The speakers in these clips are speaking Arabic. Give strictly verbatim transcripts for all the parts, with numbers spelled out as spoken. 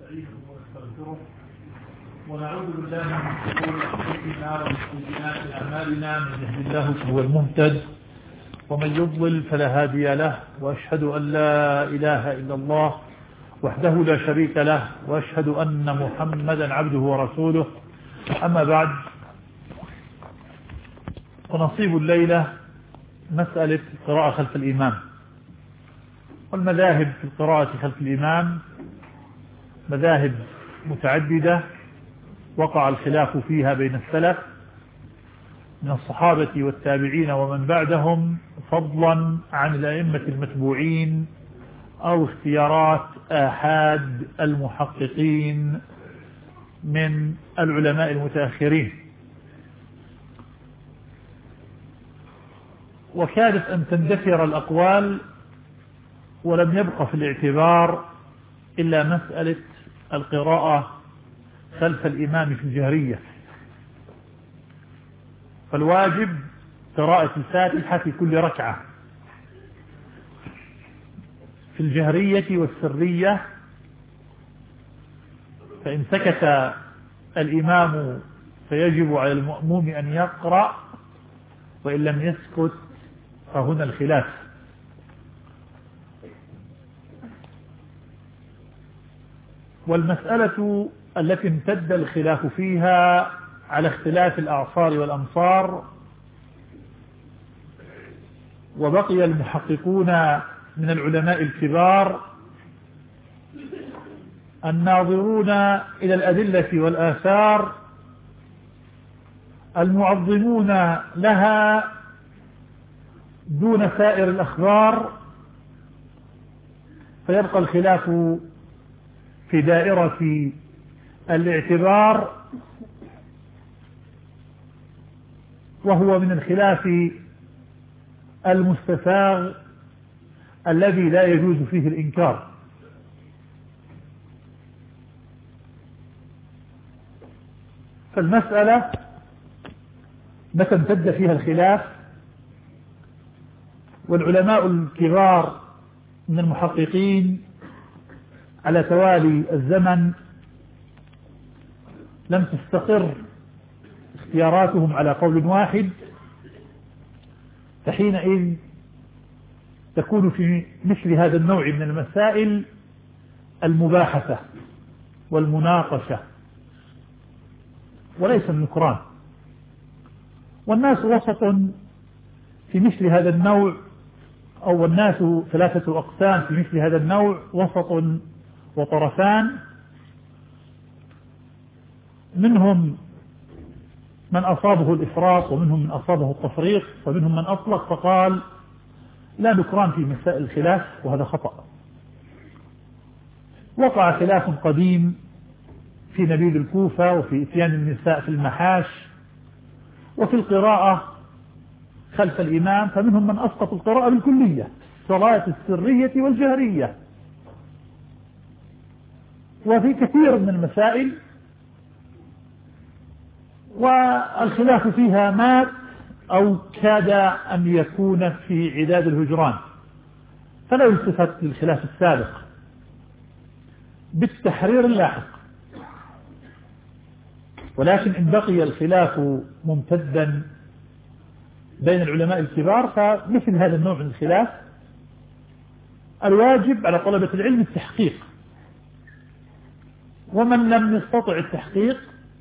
ونستعينه ونستغفره ونعوذ بالله من شرور انفسنا ومن سيئات اعمالنا، من يهد الله فهو المهتد ومن يضلل فلا هادي له، واشهد ان لا اله الا الله وحده لا شريك له، واشهد ان محمدا عبده ورسوله. اما بعد، ونصيب الليله مساله القراءه خلف الامام. والمذاهب في القراءه خلف الامام مذاهب متعددة وقع الخلاف فيها بين السلف من الصحابة والتابعين ومن بعدهم، فضلا عن الأئمة المتبوعين أو اختيارات آحاد المحققين من العلماء المتأخرين. وكادت أن تندثر الأقوال ولم يبق في الاعتبار إلا مسألة القراءة خلف الإمام في الجهرية. فالواجب قراءة الفاتحة في كل ركعة في الجهرية والسرية، فإن سكت الإمام فيجب على المأموم أن يقرأ، وإن لم يسكت فهنا الخلاف. والمسألة التي امتد الخلاف فيها على اختلاف الأعصار والأمصار، وبقي المحققون من العلماء الكبار الناظرون إلى الأدلة والآثار المعظمون لها دون سائر الأخبار، فيبقى الخلاف في دائرة الاعتبار، وهو من الخلاف المستساغ الذي لا يجوز فيه الإنكار. فالمسألة متى امتد فيها الخلاف والعلماء الكبار من المحققين على توالي الزمن لم تستقر اختياراتهم على قول واحد، فحينئذ تكون في مثل هذا النوع من المسائل المباحثة والمناقشة وليس النكران. والناس وسط في مثل هذا النوع، أو الناس ثلاثة أقسام في مثل هذا النوع، وسط وطرفان. منهم من أصابه الإفراط، ومنهم من أصابه التفريط، ومنهم من أطلق فقال لا نكران في مسائل الخلاف، وهذا خطأ. وقع خلاف قديم في نبيذ الكوفة، وفي إتيان النساء في المحاش، وفي القراءة خلف الإمام، فمنهم من أسقط القراءة بالكلية، صلاة السرية والجهرية. وفي كثير من المسائل والخلاف فيها مات أو كاد أن يكون في عداد الهجران، فلا يلتفت للخلاف السابق بالتحرير اللاحق. ولكن إن بقي الخلاف ممتدا بين العلماء الكبار، فمثل هذا النوع من الخلاف الواجب على طلبة العلم التحقيق، ومن لم يستطع التحقيق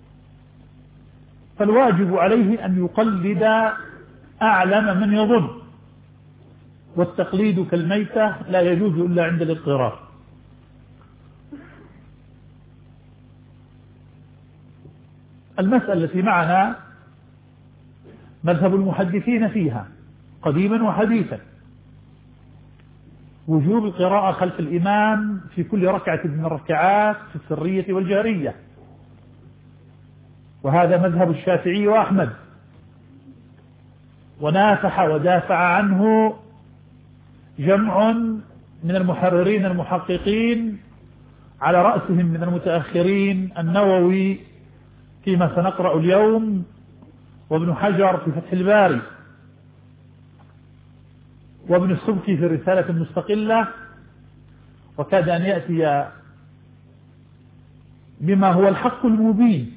فالواجب عليه أن يقلد أعلم من يظن، والتقليد كالميتة لا يجوز إلا عند الاضطرار. المسألة التي معنا مذهب المحدثين فيها قديما وحديثا وجوب القراءة خلف الإمام في كل ركعة من الركعات في السرية والجهرية، وهذا مذهب الشافعي وأحمد، ونافح ودافع عنه جمع من المحررين المحققين، على رأسهم من المتأخرين النووي فيما سنقرأ اليوم، وابن حجر في فتح الباري، وابن السبكي في الرسالة المستقلة، وكاد أن يأتي بما هو الحق المبين،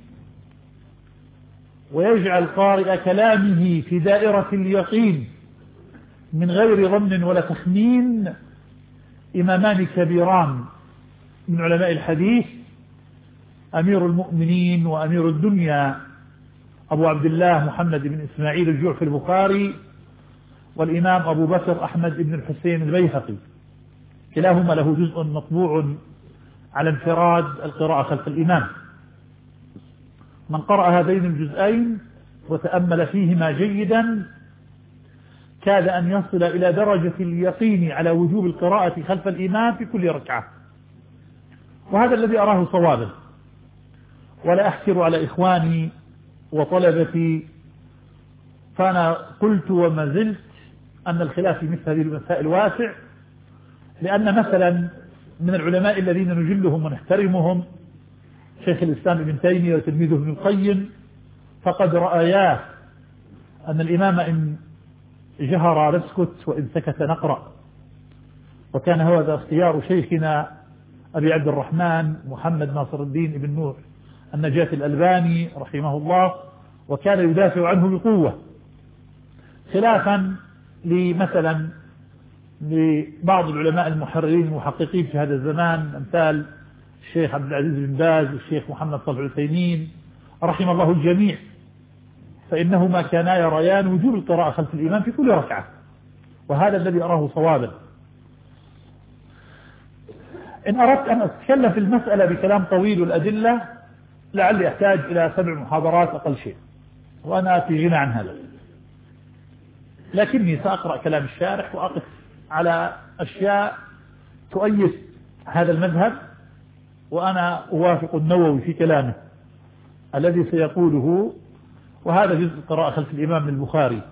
ويجعل قارئ كلامه في دائرة اليقين من غير ظن ولا تخمين إمامان كبيران من علماء الحديث، أمير المؤمنين وأمير الدنيا أبو عبد الله محمد بن إسماعيل الجعفي البخاري، والإمام أبو بكر أحمد بن الحسين البيهقي، كلاهما له جزء مطبوع على انفراد القراءة خلف الإمام. من قرأ هذين الجزئين وتأمل فيهما جيدا كاد أن يصل إلى درجة اليقين على وجوب القراءة خلف الإمام في كل ركعة، وهذا الذي أراه صوابا. ولا أحكر على إخواني وطلبتي، فأنا قلت وما زلت أن الخلاف في مثل هذه المسائل واسع، لأن مثلا من العلماء الذين نجلهم ونحترمهم شيخ الإسلام ابن تيمية وتلميذه ابن القيم، فقد رأياه أن الإمام إن جهر نسكت وإن سكت نقرأ، وكان هذا اختيار شيخنا أبي عبد الرحمن محمد ناصر الدين ابن نور النجاة الألباني رحمه الله، وكان يدافع عنه بقوة، خلافا لمثلا لبعض العلماء المحررين المحققين في هذا الزمان أمثال الشيخ عبد العزيز بن باز والشيخ محمد صالح العثيمين رحم الله الجميع، فإنهما كانا يريان وجوب القراءة خلف الإمام في كل ركعة، وهذا الذي أراه صوابا. إن أردت أن أتكلم في المسألة بكلام طويل والأدلة لعلي أحتاج إلى سبع محاضرات أقل شيء، وأنا في غنى عن هذا، لكني سأقرأ كلام الشارح وأقف على أشياء تؤيد هذا المذهب، وأنا أوافق النووي في كلامه الذي سيقوله، وهذا جزء القراءة خلف الإمام البخاري.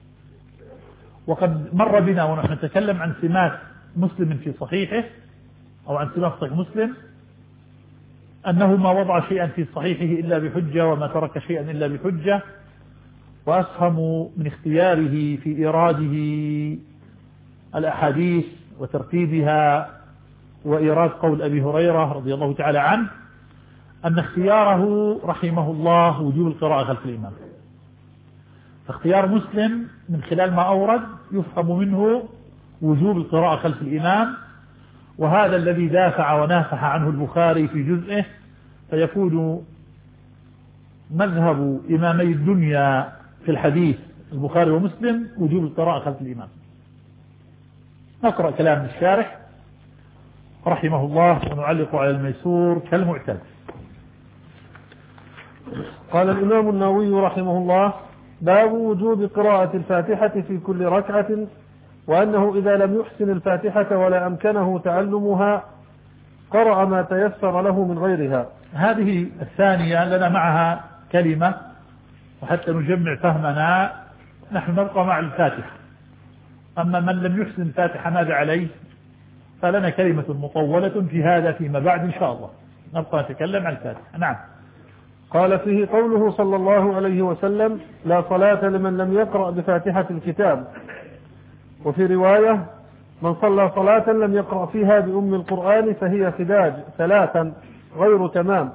وقد مر بنا ونحن نتكلم عن سمات مسلم في صحيحه أو عن سمات صحيح مسلم أنه ما وضع شيئا في صحيحه إلا بحجة، وما ترك شيئا إلا بحجة، وأسهم من اختياره في إيراده الأحاديث وترتيبها وإيراد قول أبي هريرة رضي الله تعالى عنه أن اختياره رحمه الله وجوب القراءة خلف الإمام. فاختيار مسلم من خلال ما أورد يفهم منه وجوب القراءة خلف الإمام، وهذا الذي دافع ونافح عنه البخاري في جزئه، فيكون مذهب إمامي الدنيا في الحديث البخاري ومسلم وجوب القراءة خلف الإمام. نقرأ كلام الشارح رحمه الله ونعلق على الميسور كالمعتاد. قال الإمام النووي رحمه الله: باب وجوب قراءة الفاتحة في كل ركعة، وأنه إذا لم يحسن الفاتحة ولا أمكنه تعلمها قرأ ما تيسر له من غيرها. هذه الثانية لنا معها كلمة، وحتى نجمع فهمنا نحن نبقى مع الفاتحة. أما من لم يحسن الفاتحة ماذا عليه؟ فلنا كلمة مطولة في هذا فيما بعد إن شاء الله، نبقى نتكلم عن الفاتحة. نعم. قال فيه قوله صلى الله عليه وسلم: لا صلاة لمن لم يقرأ بفاتحة الكتاب. وفي رواية: من صلى صلاة لم يقرأ فيها بأم القرآن فهي خداج ثلاثا غير تمام.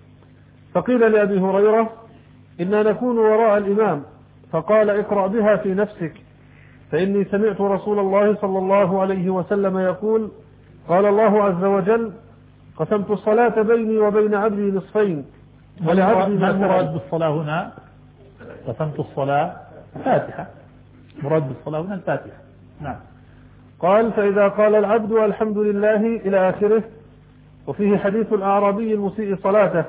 فقيل لأبي هريرة: إنا نكون وراء الإمام، فقال: اقرأ بها في نفسك، فإني سمعت رسول الله صلى الله عليه وسلم يقول: قال الله عز وجل: قسمت الصلاة بيني وبين عبدي نصفين ولعبدي ما المراد بالصلاة هنا؟ قسمت الصلاة فاتحة، مراد بالصلاة هنا الفاتحة. نعم. قال: فإذا قال العبد الحمد لله إلى آخره. وفيه حديث الأعرابي المسيء صلاته.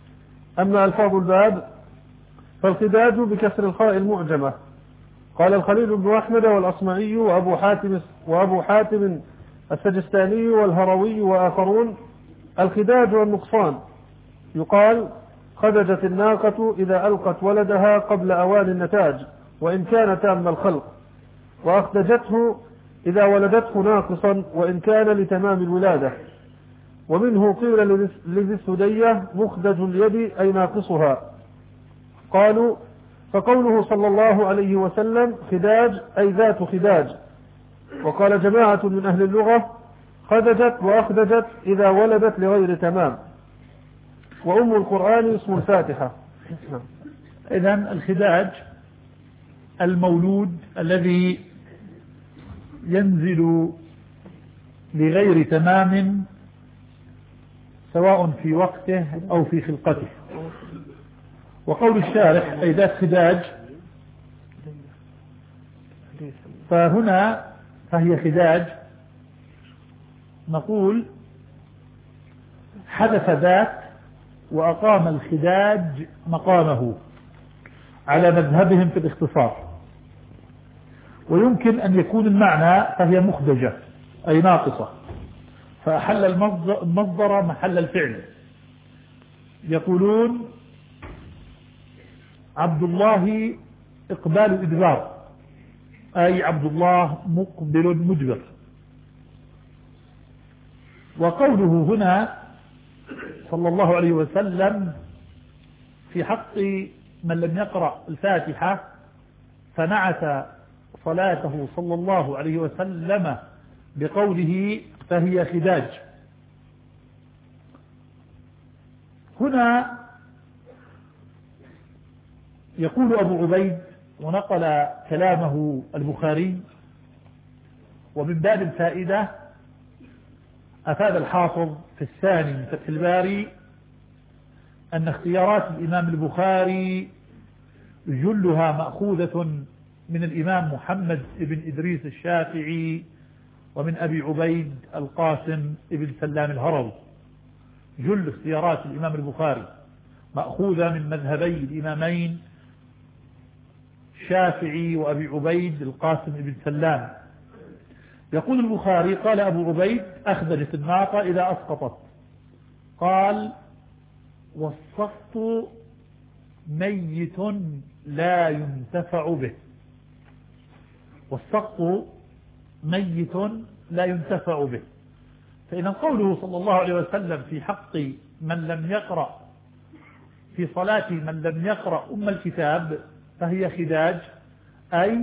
أما ألفاظ الباب فالخداج بكسر الخاء المعجمة. قال الخليل بن أحمد والأصمعي وأبو حاتم, وأبو حاتم السجستاني والهروي وآخرون: الخداج والنقصان. يقال: خدجت الناقة إذا ألقت ولدها قبل أوان النتاج وإن كان تام الخلق، وأخدجته إذا ولدته ناقصا وإن كان لتمام الولادة. ومنه قيل لذي الثدية: مخدج اليد أي ناقصها. قالوا: فقوله صلى الله عليه وسلم خداج أي ذات خداج. وقال جماعة من أهل اللغة: خدجت وأخدجت إذا ولدت لغير تمام. وأم القرآن اسم الفاتحة. إذن الخداج المولود الذي ينزل لغير تمام سواء في وقته أو في خلقته. وقول الشارح أي ذات خداج، فهنا فهي خداج نقول حدث ذات وأقام الخداج مقامه على مذهبهم في الاختصار. ويمكن أن يكون المعنى فهي مخدجة أي ناقصة، فأحل المصدر محل الفعل. يقولون عبد الله إقبال إدبار، أي عبد الله مقبل مدبر. وقوله هنا صلى الله عليه وسلم في حق من لم يقرأ الفاتحة فنعت صلاته صلى الله عليه وسلم بقوله فهي خداج. هنا يقول أبو عبيد ونقل كلامه البخاري، ومن باب الفائدة أفاد الحافظ في الثاني من فتح الباري أن اختيارات الإمام البخاري جلها مأخوذة من الإمام محمد بن إدريس الشافعي ومن أبي عبيد القاسم بن سلام الهروي. جل اختيارات الإمام البخاري مأخوذة من مذهبي الإمامين الشافعي وأبي عبيد القاسم بن سلام. يقول البخاري قال أبو عبيد أخذلت الناقة إذا أسقطت، قال والسقط ميت لا ينتفع به. والسقط ميت لا ينتفع به. فإن قوله صلى الله عليه وسلم في حق من لم يقرأ في صلاة من لم يقرأ أم الكتاب فهي خداج أي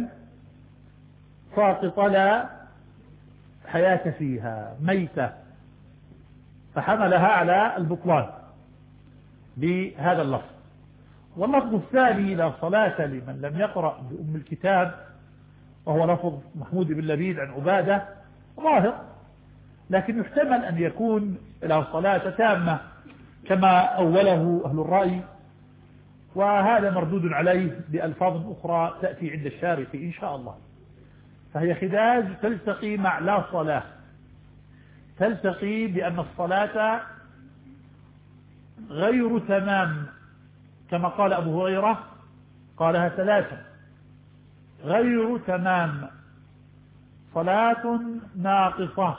ساقط لا حياة فيها ميتة، فحملها على البطلان بهذا اللفظ. واللفظ الثاني لا صلاة لمن لم يقرأ بأم الكتاب وهو لفظ محمود بن لبيد عن عبادة ظاهر، لكن يحتمل أن يكون لا صلاة تامة كما أوله أهل الرأي، وهذا مردود عليه بألفاظ أخرى تأتي عند الشارح إن شاء الله. فهي خداج تلتقي مع لا صلاة، تلتقي بأن الصلاة غير تمام كما قال أبو هريرة قالها ثلاثة، غير تمام، صلاة ناقصة،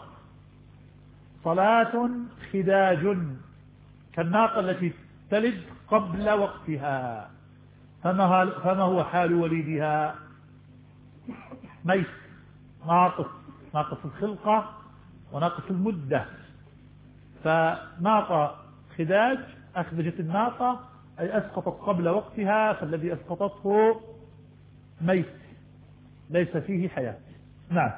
صلاة خداج كالناقة التي تلد قبل وقتها، فما هو حال وليدها؟ ميت، ناقص، ناقص الخلقة وناقص المدة. فناقة خداج أخرجت الناقة أي أسقطت قبل وقتها، فالذي أسقطته ميت ليس فيه حياة. نعم.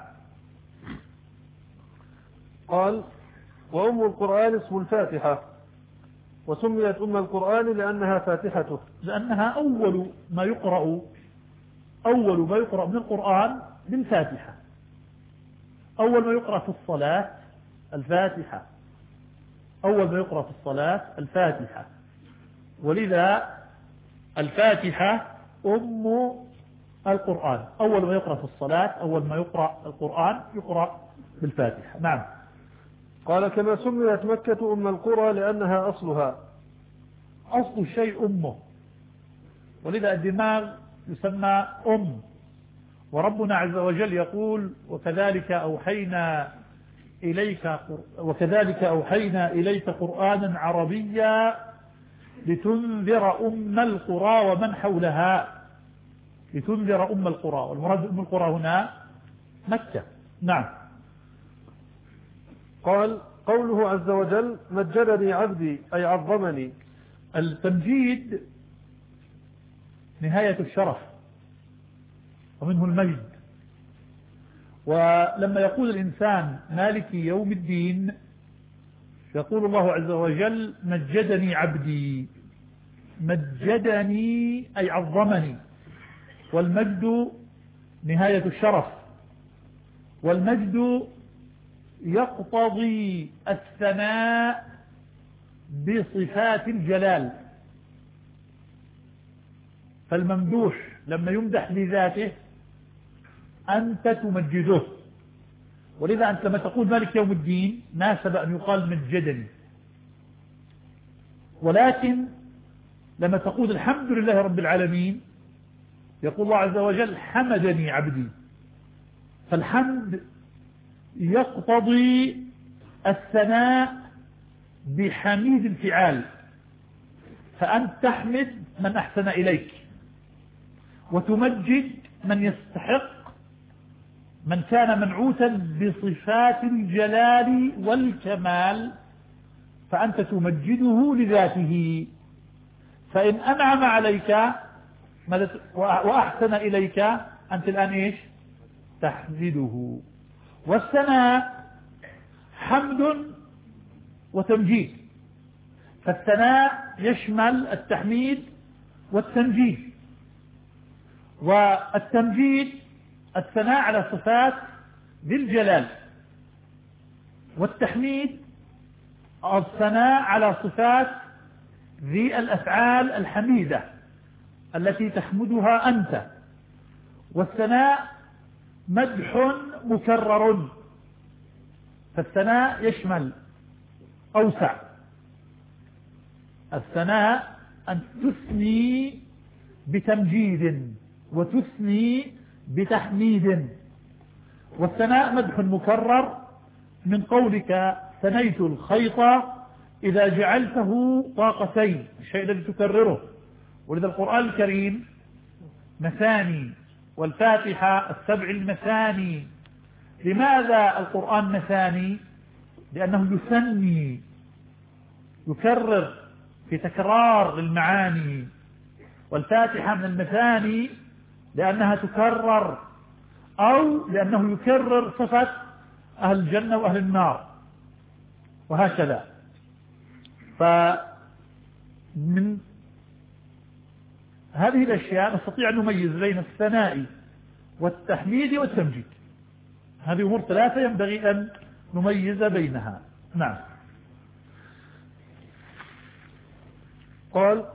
قال وأم القرآن اسم الفاتحة، وسميت أم القرآن لأنها فاتحته، لأنها أول ما يقرأ أول ما يقرأ من القرآن بالفاتحة. أول ما يقرأ في الصلاة الفاتحة، أول ما يقرأ في الصلاة الفاتحة، ولذا الفاتحة أم القرآن. أول ما يقرأ في الصلاة، أول ما يقرأ القرآن يقرأ بالفاتحة. نعم. قال كما سميت مكة أم القرى لأنها أصلها، أصل الشيء أمه، ولذا الدماغ يسمى أم. وربنا عز وجل يقول وكذلك أوحينا إليك وكذلك أوحينا إليك قرآنا عربيا لتنذر أم القرى ومن حولها، لتنذر أم القرى، والمراد أم القرى هنا مكة. نعم. قال قوله عز وجل مجدني عبدي أي عظمني. التمجيد نهاية الشرف ومنه المجد. ولما يقول الإنسان مالك يوم الدين يقول الله عز وجل مجدني عبدي. مجدني أي عظمني، والمجد نهاية الشرف، والمجد يقتضي الثناء بصفات الجلال. فالممدوح لما يمدح لذاته أنت تمجده، ولذا أنت لما تقول مالك يوم الدين ناسب أن يقال مجدني. ولكن لما تقول الحمد لله رب العالمين يقول الله عز وجل حمدني عبدي. فالحمد يقتضي الثناء بحميد الفعال، فأنت تحمد من أحسن إليك، وتمجد من يستحق، من كان منعوتا بصفات الجلال والكمال، فأنت تمجده لذاته. فإن أنعم عليك وأحسن إليك أنت الآن إيش؟ تحمده. والثناء حمد وتمجيد، فالثناء يشمل التحميد والتمجيد. والتمجيد الثناء على صفات ذي الجلال، والتحميد الثناء على صفات ذي الأفعال الحميدة التي تحمدها أنت. والثناء مدح مكرر، فالثناء يشمل أوسع. الثناء أن تثني بتمجيد وتثني بتحميد. والثناء مدح مكرر من قولك ثنيت الخيط إذا جعلته طاقتين، الشيء الذي تكرره. ولذا القرآن الكريم مثاني، والفاتحة السبع المثاني. لماذا القرآن مثاني؟ لأنه يثني، يكرر في تكرار للمعاني. والفاتحة من المثاني لأنها تكرر، أو لأنه يكرر صفة أهل الجنة وأهل النار، وهكذا. فمن هذه الأشياء نستطيع أن نميز بين الثناء والتحميد والتمجيد. هذه أمور ثلاثة ينبغي أن نميز بينها. نعم. قال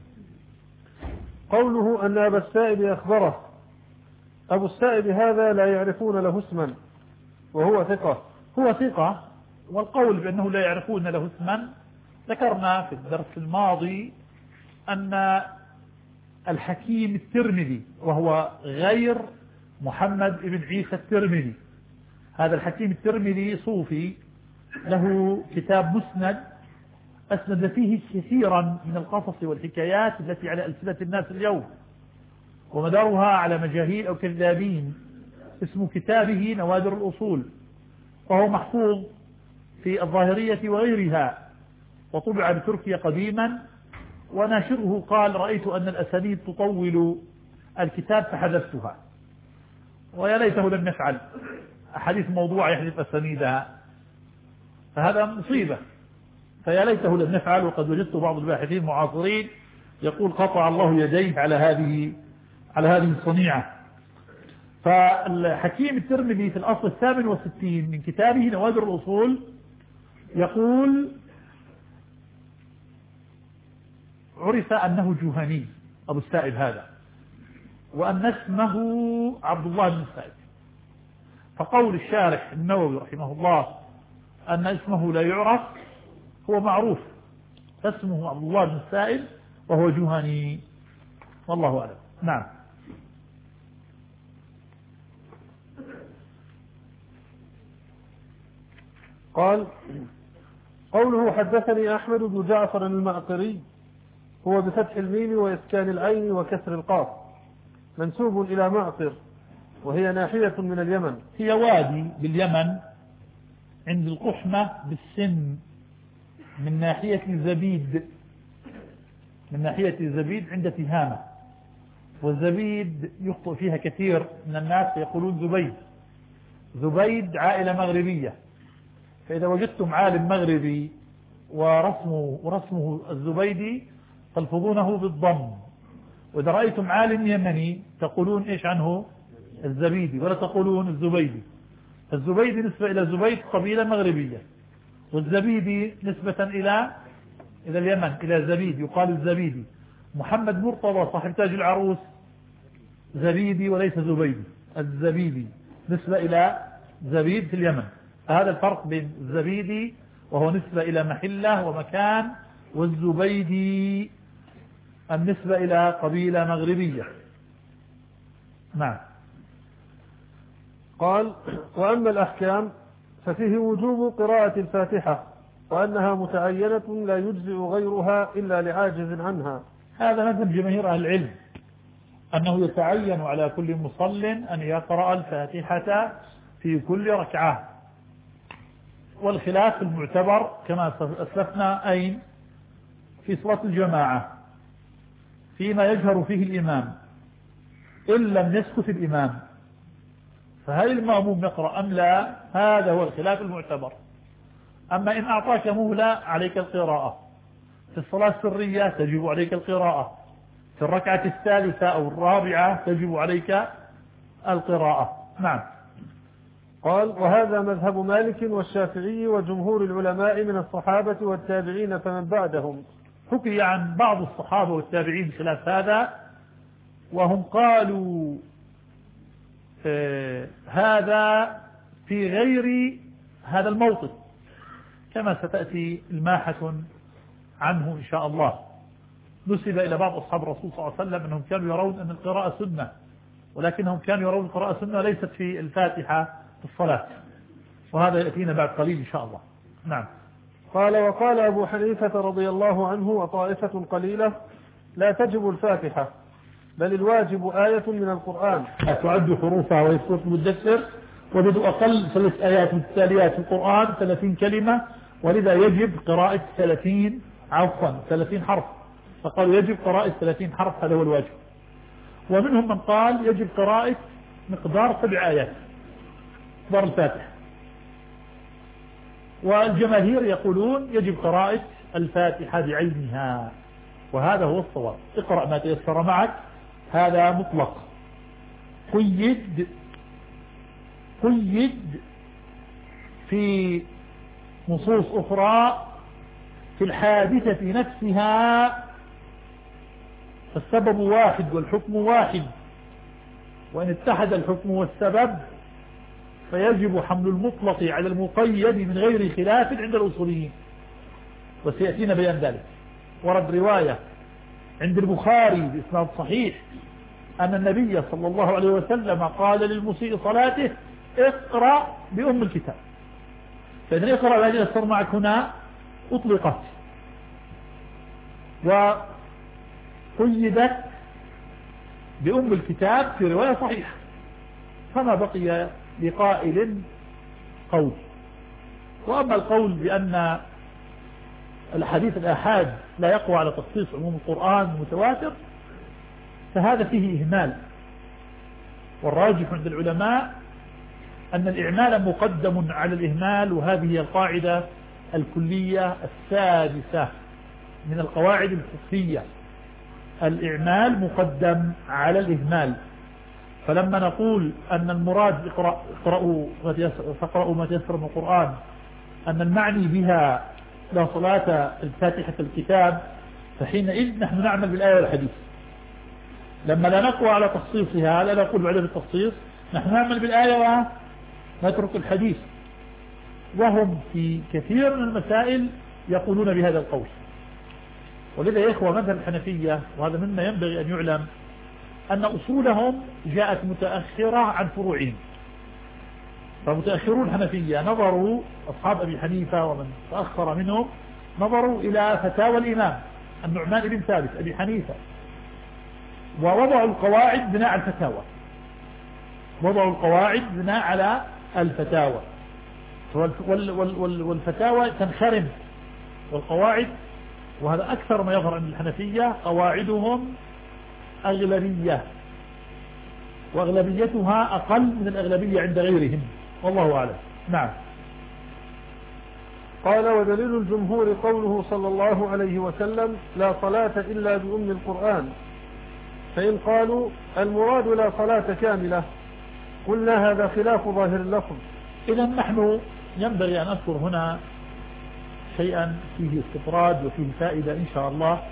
قوله أن أبا السائب أخبره. أبو السائب هذا لا يعرفون له اسما، وهو ثقة. هو ثقة، والقول بأنه لا يعرفون له اسما ذكرنا في الدرس الماضي أن الحكيم الترمذي، وهو غير محمد بن عيسى الترمذي، هذا الحكيم الترمذي صوفي له كتاب مسند أسند فيه كثيرا من القصص والحكايات التي على ألسنة الناس اليوم، ومدارها على مجاهيل أو كذابين. اسم كتابه نوادر الأصول، وهو محفوظ في الظاهرية وغيرها، وطبع بتركيا قديما. وناشره قال رأيت أن الأسانيد تطول الكتاب فحذفتها، ويا ليته لم يفعل. أحاديث موضوع يحذف أسانيدها، فهذا مصيبة، فيا ليته لم يفعل. وقد وجدت بعض الباحثين المعاصرين يقول قطع الله يديه على هذه على هذه الصنيعة. فالحكيم الترمذي في الأصل الثامن والستين من كتابه نوادر الأصول يقول عرف أنه جهني أبو السائب هذا، وأن اسمه عبد الله بن السائب. فقول الشارح النووي رحمه الله أن اسمه لا يعرف هو معروف، اسمه عبد الله بن السائب وهو جهني، والله أعلم. نعم. قال قوله حدثني أحمد بن جعفر المعقري، هو بفتح الميم وإسكان العين وكسر القاف، منسوب إلى معقر، وهي ناحية من اليمن. هي وادي باليمن عند القحمة بالسن، من ناحية زبيد، من ناحية زبيد عند تهامة. والزبيد يخطئ فيها كثير من الناس، يقولون زبيد. زبيد عائلة مغربية، فإذا وجدتم عالم مغربي ورسمه, ورسمه الزبيدي تلفظونه بالضم، وإذا رأيتم عالم يمني تقولون إيش عنه؟ الزبيدي، ولا تقولون الزبيدي. الزبيدي نسبة إلى زبيد قبيلة مغربية، والزبيدي نسبة إلى إلى اليمن، إلى زبيد، يقال الزبيدي. محمد مرتضى صاحب تاج العروس زبيدي وليس زبيدي، الزبيدي نسبة إلى زبيد في اليمن. فهذا الفرق بين الزبيدي وهو نسبة إلى محلة ومكان، والزبيدي النسبة إلى قبيلة مغربية. نعم. قال: وأما الأحكام ففيه وجوب قراءة الفاتحة، وأنها متعينة لا يجزئ غيرها إلا لعاجز عنها. هذا مذهب جماهير أهل العلم، أنه يتعين على كل مصل أن يقرأ الفاتحة في كل ركعة. والخلاف المعتبر كما أسلفنا أين؟ في صلاة الجماعة، فيما يجهر فيه الإمام إن لم يسكت الإمام، فهل المأموم يقرأ أم لا؟ هذا هو الخلاف المعتبر. أما إن أعطاك مهلة عليك القراءة، في الصلاة السرية تجب عليك القراءة، في الركعة الثالثة أو الرابعة تجب عليك القراءة. نعم. قال: وهذا مذهب مالك والشافعي وجمهور العلماء من الصحابة والتابعين فمن بعدهم. حكي عن بعض الصحابة والتابعين خلاف هذا، وهم قالوا آه هذا في غير هذا الموطن، كما ستأتي الماحة عنه إن شاء الله. نسب إلى بعض أصحاب الرسول صلى الله عليه وسلم أنهم كانوا يرون أن القراءة سنة، ولكنهم كانوا يرون القراءة سنة ليست في الفاتحة في الصلاة، وهذا يأتينا بعد قليل إن شاء الله. نعم. قال: وقال أبو حنيفة رضي الله عنه وطائفة قليلة: لا تجب الفاتحة، بل الواجب آية من القرآن تعد حروفها وهي سورة المدثر، وبدو أقل ثلاث آيات متتاليات في القرآن ثلاثين كلمة، ولذا يجب قراءة ثلاثين عفوا ثلاثين حرف، فقالوا يجب قراءة ثلاثين حرف، هذا هو الواجب. ومنهم من قال يجب قراءة مقدار سبع آيات، مقدار الفاتحة. والجماهير يقولون يجب قراءة الفاتحة بعينها، وهذا هو الصواب. اقرأ ما تيسر معك، هذا مطلق. قيد قيد في نصوص أخرى في الحادثة نفسها، فالسبب واحد والحكم واحد، وإن اتحد الحكم والسبب فيجب حمل المطلق على المقيد من غير خلاف عند الأصوليين، وسيأتينا بيان ذلك. ورد رواية عند البخاري بإسناد صحيح أن النبي صلى الله عليه وسلم قال للمسيء صلاته: اقرأ بأم الكتاب. فإذا اقرأ بهذه السر معك هنا أطلقت وقيدت بأم الكتاب في رواية صحيحة، فما بقي لقائل قول. وأما القول بأن الحديث الآحاد لا يقوى على تخصيص عموم القرآن المتواتر فهذا فيه إهمال، والراجح عند العلماء أن الإعمال مقدم على الإهمال، وهذه هي القاعدة الكلية السادسة من القواعد الفقهية، الإعمال مقدم على الإهمال. فلما نقول أن المراد اقرأ اقرأوا فاقرأوا ما تيسر من القرآن، أن المعني بها لا صلاة الفاتحة الكتاب، فحينئذ نحن نعمل بالآية والحديث. لما لا نقوى على تخصيصها، لا نقول بعدم التخصيص، نحن نعمل بالآية ونترك الحديث. وهم في كثير من المسائل يقولون بهذا القول. ولذا يا إخوة مذهب الحنفية، وهذا مما ينبغي أن يعلم، أن أصولهم جاءت متأخرة عن فروعهم. فمتأخرون الحنفية نظروا، أصحاب أبي حنيفة ومن تأخر منهم، نظروا إلى فتاوى الإمام النعمان بن ثابت أبي حنيفة، ووضعوا القواعد بناء على الفتاوى، وضعوا القواعد بناء على الفتاوى، والفتاوى تنخرم، والقواعد، وهذا أكثر ما يظهر عند الحنفية، قواعدهم أغلبية، وأغلبيتها أقل من الأغلبية عند غيرهم، والله أعلم. نعم. قال: ودليل الجمهور قوله صلى الله عليه وسلم: لا صلاة إلا بأم القرآن. فإن قالوا المراد لا صلاة كاملة قلنا هذا خلاف ظاهر اللفظ. إذا نحن ينبغي أن أذكر هنا شيئا فيه استطراد وفيه فائدة إن شاء الله،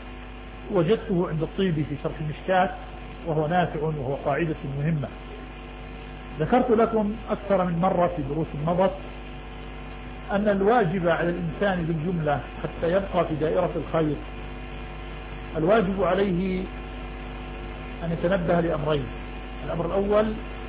وجدته عند الطيبي في شرح المشكات وهو نافع وهو قاعدة مهمة. ذكرت لكم أكثر من مرة في دروس مضت أن الواجب على الإنسان بالجملة حتى يبقى في دائرة الخير، الواجب عليه أن يتنبه لأمرين. الأمر الأول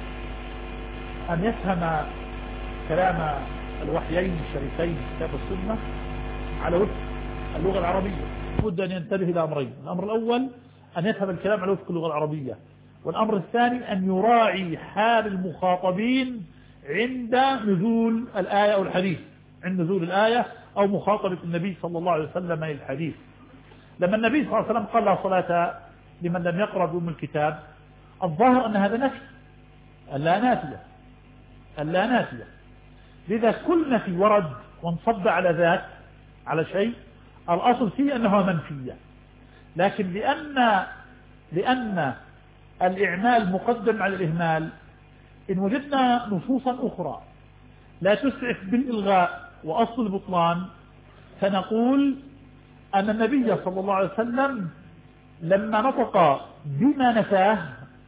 أن يفهم كلام الوحيين الشريفين كتاب السنة على وفق اللغة العربية. بد أن ينتبه إلى أمرين: الأمر الأول أن يفهم الكلام على وفق اللغة العربية، والأمر الثاني أن يراعي حال المخاطبين عند نزول الآية أو الحديث، عند نزول الآية أو مخاطبة النبي صلى الله عليه وسلم للحديث. لما النبي صلى الله عليه وسلم قال لا صلاة لمن لم يقرأ بأم الكتاب، الظاهر أن هذا نفي، اللا نافية، اللا نافية. لذا كل نفي ورد وانصب على ذات على شيء الأصل فيه أنه منفية، لكن لأن لأن الإعمال مقدم على الإهمال، إن وجدنا نصوصا أخرى لا تسعف بالإلغاء وأصل البطلان فنقول أن النبي صلى الله عليه وسلم لما نطق بما نفاه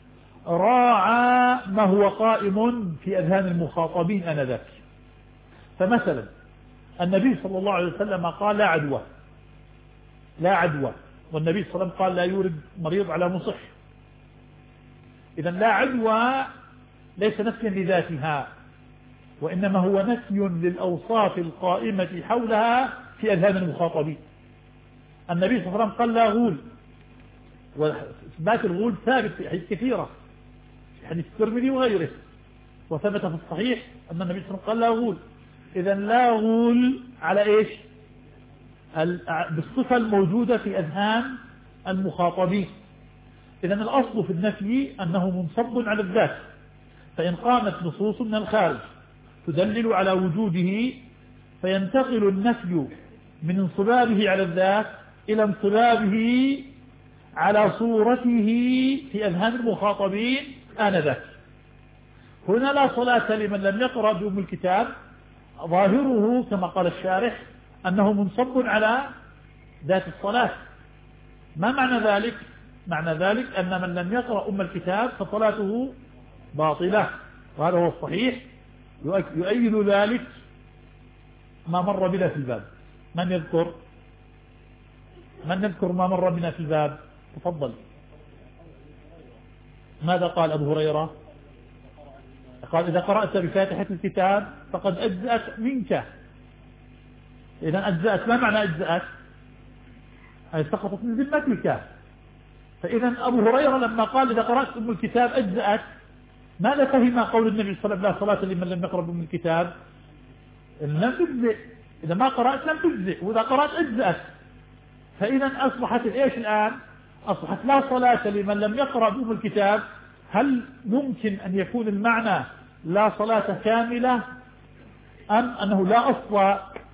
راعى ما هو قائم في أذهان المخاطبين آنذاك. فمثلا النبي صلى الله عليه وسلم قال لا عدوى، لا عدوى، والنبي صلى الله عليه وسلم قال لا يورد مريض على مصح. إذن لا عدوى ليس نفيا لذاتها، وإنما هو نفي للأوصاف القائمة حولها في أذهان المخاطبين. النبي صلى الله عليه وسلم قال لا غول، وإثبات الغول ثابت في حديث كثيرة، في حديث الترمذي وغيره، وثبت في الصحيح أن النبي صلى الله عليه وسلم قال لا غول. إذن لا غول على إيش؟ بالصفة الموجودة في أذهان المخاطبين. إذن الأصل في النفي أنه منصب على الذات، فإن قامت نصوص من الخارج تدلل على وجوده فينتقل النفي من انصبابه على الذات إلى انصبابه على صورته في أذهان المخاطبين آنذاك. هنا لا صلاة لمن لم يقرأ بأم الكتاب ظاهره كما قال الشارح أنه منصب على ذات الصلاة. ما معنى ذلك؟ معنى ذلك أن من لم يقرأ أم الكتاب فصلاته باطلة، وهذا هو الصحيح. يؤيد ذلك ما مر بنا في الباب. من يذكر من يذكر ما مر بنا في الباب؟ تفضل. ماذا قال أبو هريرة؟ قال إذا قرأت بفاتحة الكتاب فقد أجزأت منك. إذا أجزأت ما معنى أجزأت؟ أي سقطت من ذمتك. فإذا أبو هريرة لما قال إذا قرأت أم الكتاب أجزأت، ماذا فهم قول النبي صلى الله عليه وسلم لا صلاة لمن لم يقرأ بأم الكتاب؟ إن لم تجزئ، إذا ما قرأت لم تجزئ، وإذا قرأت أجزأت. فإذا أصبحت إيش الآن؟ أصبحت لا صلاة لمن لم يقرأ بأم الكتاب. هل ممكن أن يكون المعنى لا صلاة كاملة، أم أنه لا أصل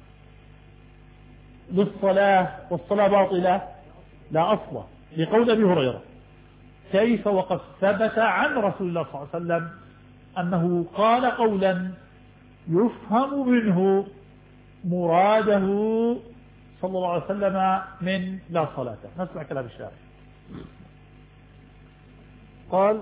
للصلاة والصلاة باطلة؟ لا أصل لقول أبي هريرة. كيف وقد ثبت عن رسول الله صلى الله عليه وسلم أنه قال قولا يفهم منه مراده صلى الله عليه وسلم من لا صلاة. نسمع كلام الشارع. قال: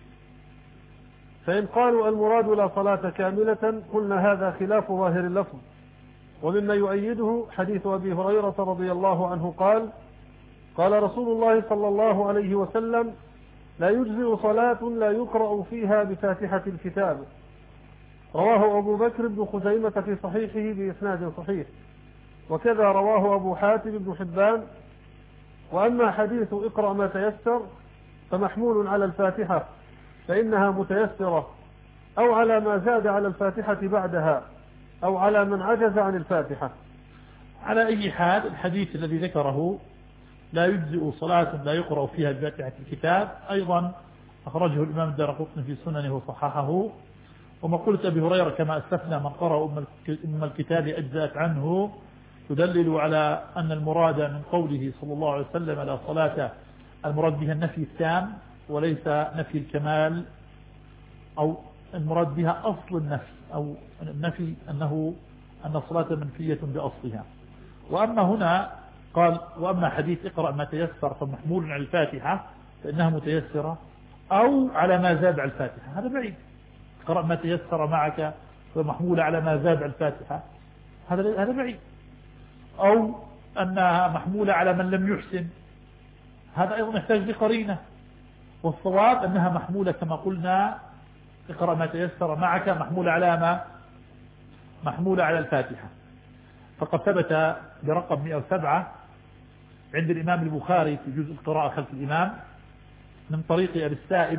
فإن قالوا المراد لا صلاة كاملة قلنا هذا خلاف ظاهر اللفظ. ومما يؤيده حديث أبي هريرة رضي الله عنه قال: قال رسول الله صلى الله عليه وسلم: لا يجزئ صلاة لا يقرأ فيها بفاتحة الكتاب. رواه أبو بكر بن خزيمة في صحيحه بإسناد صحيح، وكذا رواه أبو حاتم بن حبان. وأما حديث اقرأ ما تيسر فمحمول على الفاتحة فإنها متيسرة، أو على ما زاد على الفاتحة بعدها، أو على من عجز عن الفاتحة. على أي حال الحديث الذي ذكره لا يجزئ صلاة لا يقرأ فيها بفاتحة الكتاب أيضا أخرجه الإمام الدارقطني في سننه وصححه، ومقولة أبي هريرة كما أسلفنا من قرأ أم الكتاب أجزأت عنه تدلل على أن المراد من قوله صلى الله عليه وسلم لا صلاة المراد بها النفي التام وليس نفي الكمال، أو المراد بها أصل النفي، أو النفي أنه أن الصلاة منفية بأصلها. وأما هنا قال وأما حديث اقرأ ما تيسر فمحمول على الفاتحة فإنها متيسرة أو على ما زاد على الفاتحة، هذا بعيد. اقرأ ما تيسر معك فمحمول على ما زاد على الفاتحة، هذا هذا بعيد. أو أنها محمولة على من لم يحسن، هذا أيضا يحتاج لقرينة. والصواب أنها محمولة كما قلنا اقرأ ما تيسر معك محمولة على ما محمولة على الفاتحة. فقد ثبت برقم مئة وسبعة عند الإمام البخاري في جزء القراءة خلف الإمام من طريق أبي السائب،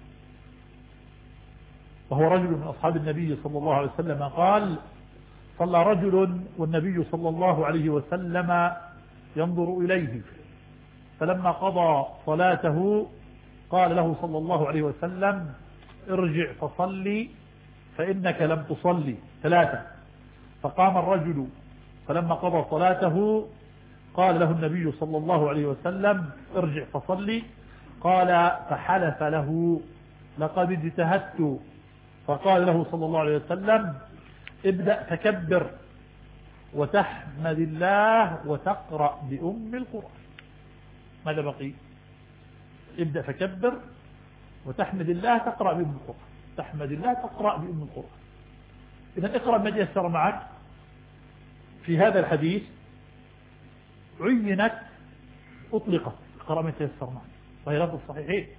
وهو رجل من أصحاب النبي صلى الله عليه وسلم، قال صلى رجل والنبي صلى الله عليه وسلم ينظر إليه، فلما قضى صلاته قال له صلى الله عليه وسلم ارجع فصلي فإنك لم تصلي ثلاثة. فقام الرجل فلما قضى صلاته قال له النبي صلى الله عليه وسلم ارجع فصلي، قال فحلف له لقد اجتهدت، فقال له صلى الله عليه وسلم ابدأ فكبر وتحمد الله وتقرأ بأم القرآن. ماذا بقي؟ ابدأ فكبر وتحمد الله تقرأ بأم القرآن، تحمد الله تقرأ بأم القرآن. إذا اقرأ ما تيسر معك. في هذا الحديث عينت أطلقت اقرأ ما تيسر معك، وهي لفظ الصحيحين،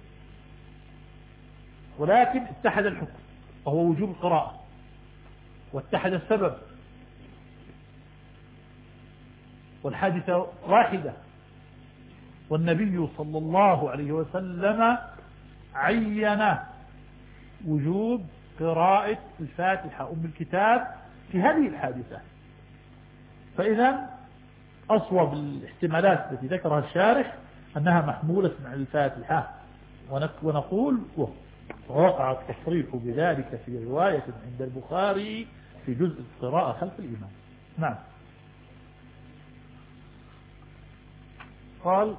ولكن اتحد الحكم وهو وجوب القراءة، واتحد السبب، والحادثة واحدة، والنبي صلى الله عليه وسلم عين وجوب قراءة الفاتحة أم الكتاب في هذه الحادثة. فإذا أصوب الاحتمالات التي ذكرها الشارح أنها محمولة عن الفاتحة، ونقول ووقع التصريح بذلك في رواية عند البخاري في جزء القراءة خلف الإمام. نعم. قال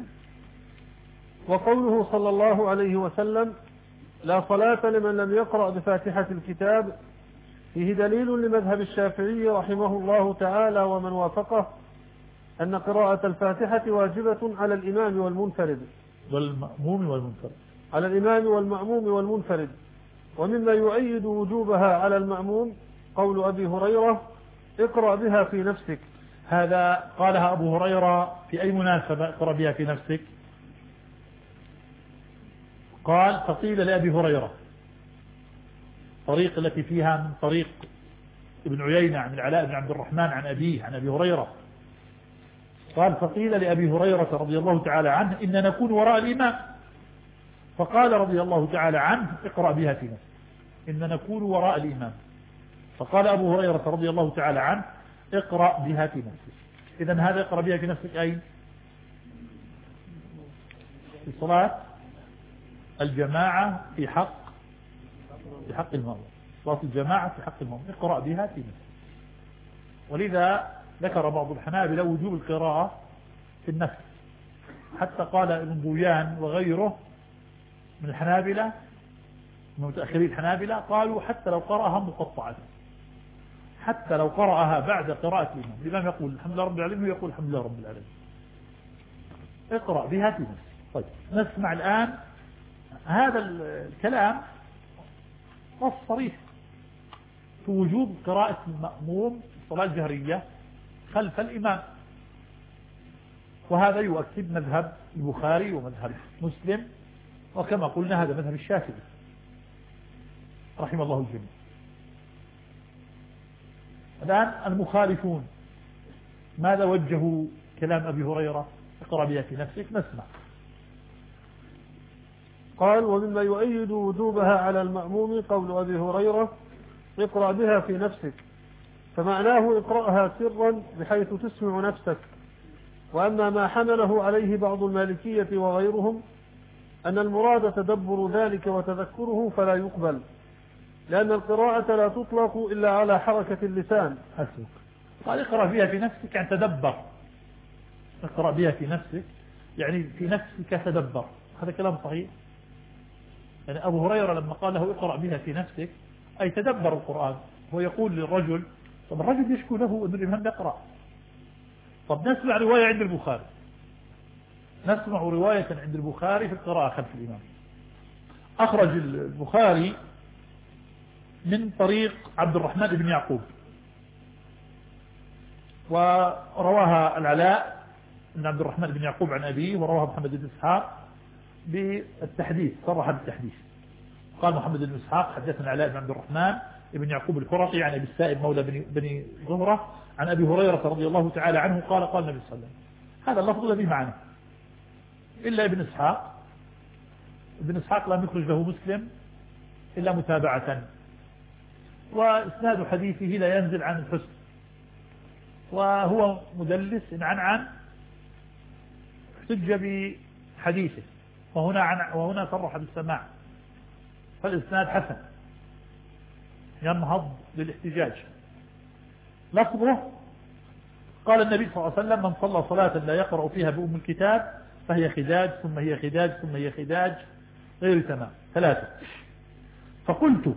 وقوله صلى الله عليه وسلم لا صلاة لمن لم يقرأ بفاتحة الكتاب فيه دليل لمذهب الشافعي رحمه الله تعالى ومن وافقه أن قراءة الفاتحة واجبة على الإمام والمنفرد والمأموم والمنفرد على الإمام والمأموم والمنفرد. ومما يؤيد وجوبها على المأموم قول أبي هريرة اقرأ بها في نفسك. هذا قالها أبو هريرة في أي مناسبة اقرأ بها في نفسك؟ قال فقيل لأبي هريرة، طريق التي فيها من طريق ابن عيينة عن العلاء بن عبد الرحمن عن أبيه عن أبي هريرة، قال فقيل لأبي هريرة رضي الله تعالى عنه إن نكون وراء الإمام، فقال رضي الله تعالى عنه اقرأ بها في نفسك، إن نكون وراء الإمام، فقال أبو هريرة رضي الله تعالى عنه اقرأ بها في نفسك. إذن هذا اقرأ بها في نفسك أين؟ في صلاة الجماعة في حق في حق المأموم، صلاة الجماعة في حق المأموم اقرأ بها في نفسك. ولذا ذكر بعض الحنابلة وجوب القراءة في النفس، حتى قال ابن بويان وغيره من الحنابلة من متأخري الحنابلة قالوا حتى لو قرأها مقطعة، حتى لو قرأها بعد قراءة الإمام، الإمام يقول الحمد لله رب العالمين ويقول الحمد لله رب العالمين، اقرأ بها في نفسك. طيب نسمع الآن هذا الكلام نص صريح في وجوب قراءة المأموم الصلاة الجهرية خلف الإمام، وهذا يؤكد مذهب البخاري ومذهب مسلم، وكما قلنا هذا مذهب الشافعي رحمه الله الجميع. الآن المخالفون ماذا وجهوا كلام أبي هريرة اقرأ بها في نفسك؟ نسمع. قال ومما يؤيد وجوبها على المأموم قول أبي هريرة اقرأ بها في نفسك، فمعناه اقرأها سرا بحيث تسمع نفسك. وأما ما حمله عليه بعض المالكية وغيرهم أن المراد تدبر ذلك وتذكره فلا يقبل، لأن القراءة لا تطلق إلا على حركة اللسان. حسبك. قال اقرأ بها في نفسك يعني تدبر، اقرأ بها في نفسك يعني في نفسك تدبر. هذا كلام صحيح. يعني أبو هريرة لما قال له اقرأ بها في نفسك أي تدبر القرآن. هو يقول للرجل طب الرجل يشكو له أن الإمام يقرأ. طب نسمع رواية عند البخاري، نسمع رواية عند البخاري في القراءة خلف الإمام. أخرج البخاري من طريق عبد الرحمن بن يعقوب، ورواها العلاء بن عبد الرحمن بن يعقوب عن أبيه، ورواها محمد بن إسحاق بالتحديث، صرح بالتحديث. قال محمد بن إسحاق حدثنا علاء بن عبد الرحمن بن يعقوب القرطي عن أبي السائب مولى بن بني زهرة عن أبي هريرة رضي الله تعالى عنه قال قال النبي صلى الله عليه وسلم. هذا اللفظ الذي معنا إلا ابن إسحاق. ابن إسحاق لم يخرج له مسلم إلا متابعة، وإسناد حديثه لا ينزل عن الحسن، وهو مدلس إن عن عن احتج بحديثه، وهنا عن وهنا صرح بالسماع، فالإسناد حسن ينهض للاحتجاج. لفظه قال النبي صلى الله عليه وسلم من صلى صلاة لا يقرأ فيها بأم الكتاب فهي خداج ثم هي خداج ثم هي خداج غير تمام ثلاثة. فقلت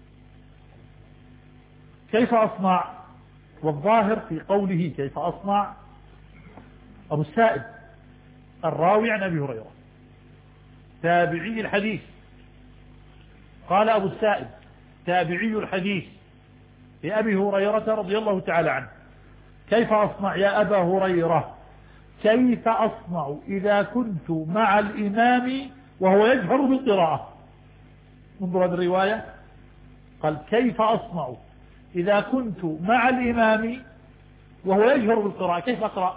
كيف أصنع؟ والظاهر في قوله كيف أصنع أبو السائب الراوي عن أبي هريرة تابعي الحديث. قال أبو السائب تابعي الحديث لأبي هريرة رضي الله تعالى عنه كيف أصنع يا أبا هريرة؟ كيف أصنع إذا كنت مع الإمام وهو يجهر بالقراءة؟ انظر هذه الرواية، قال كيف أصنع إذا كنت مع الإمام وهو يجهر بالقراءة، كيف أقرأ؟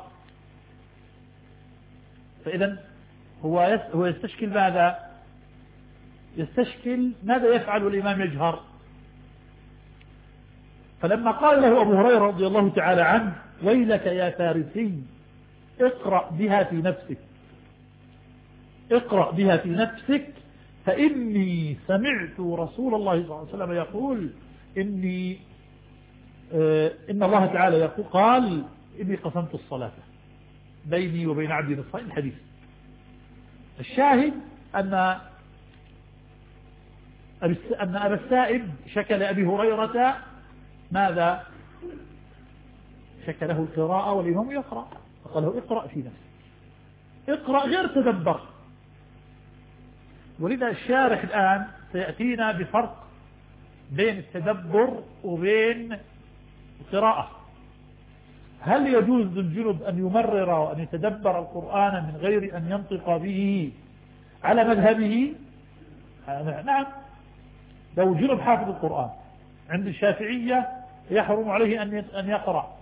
فإذا هو هو يستشكل ماذا؟ يستشكل ماذا يفعل والإمام يجهر. فلما قال له أبو هريرة رضي الله تعالى عنه ويلك يا فارسي اقرأ بها في نفسك، اقرأ بها في نفسك فإني سمعت رسول الله صلى الله عليه وسلم يقول إني اه إن الله تعالى يقول قال إني قسمت الصلاة بيني وبين عبدي نصفين. الحديث الشاهد أن أن أبا السائب شكى لأبي هريرة ماذا؟ شكى له القراءة والإمام يقرأ، فقال له اقرأ في نفسك، اقرأ غير تدبر. ولذا الشارح الآن سيأتينا بفرق بين التدبر وبين القراءة. هل يجوز للجنب أن يمرر وأن يتدبر القرآن من غير أن ينطق به على مذهبه؟ نعم، لو جنب حافظ القرآن عند الشافعية يحرم عليه أن يقرأ،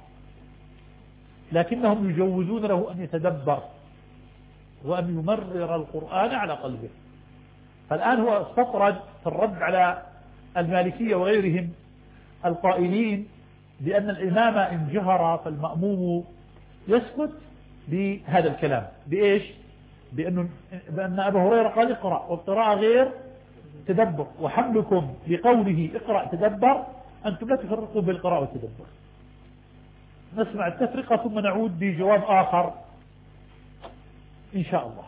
لكنهم يجوزون له أن يتدبر وأن يمرر القرآن على قلبه. فالآن هو استطرد في الرد على المالكية وغيرهم القائلين بأن الإمام إن جهر فالمأموم يسكت بهذا الكلام. بإيش؟ بأنه بأن أبا هريرة قال اقرأ، والقراءة غير تدبر، وحملكم بقوله اقرأ تدبر أنتم لا تفرقوا بالقراءة والتدبر. نسمع التفرقة ثم نعود بجواب آخر إن شاء الله.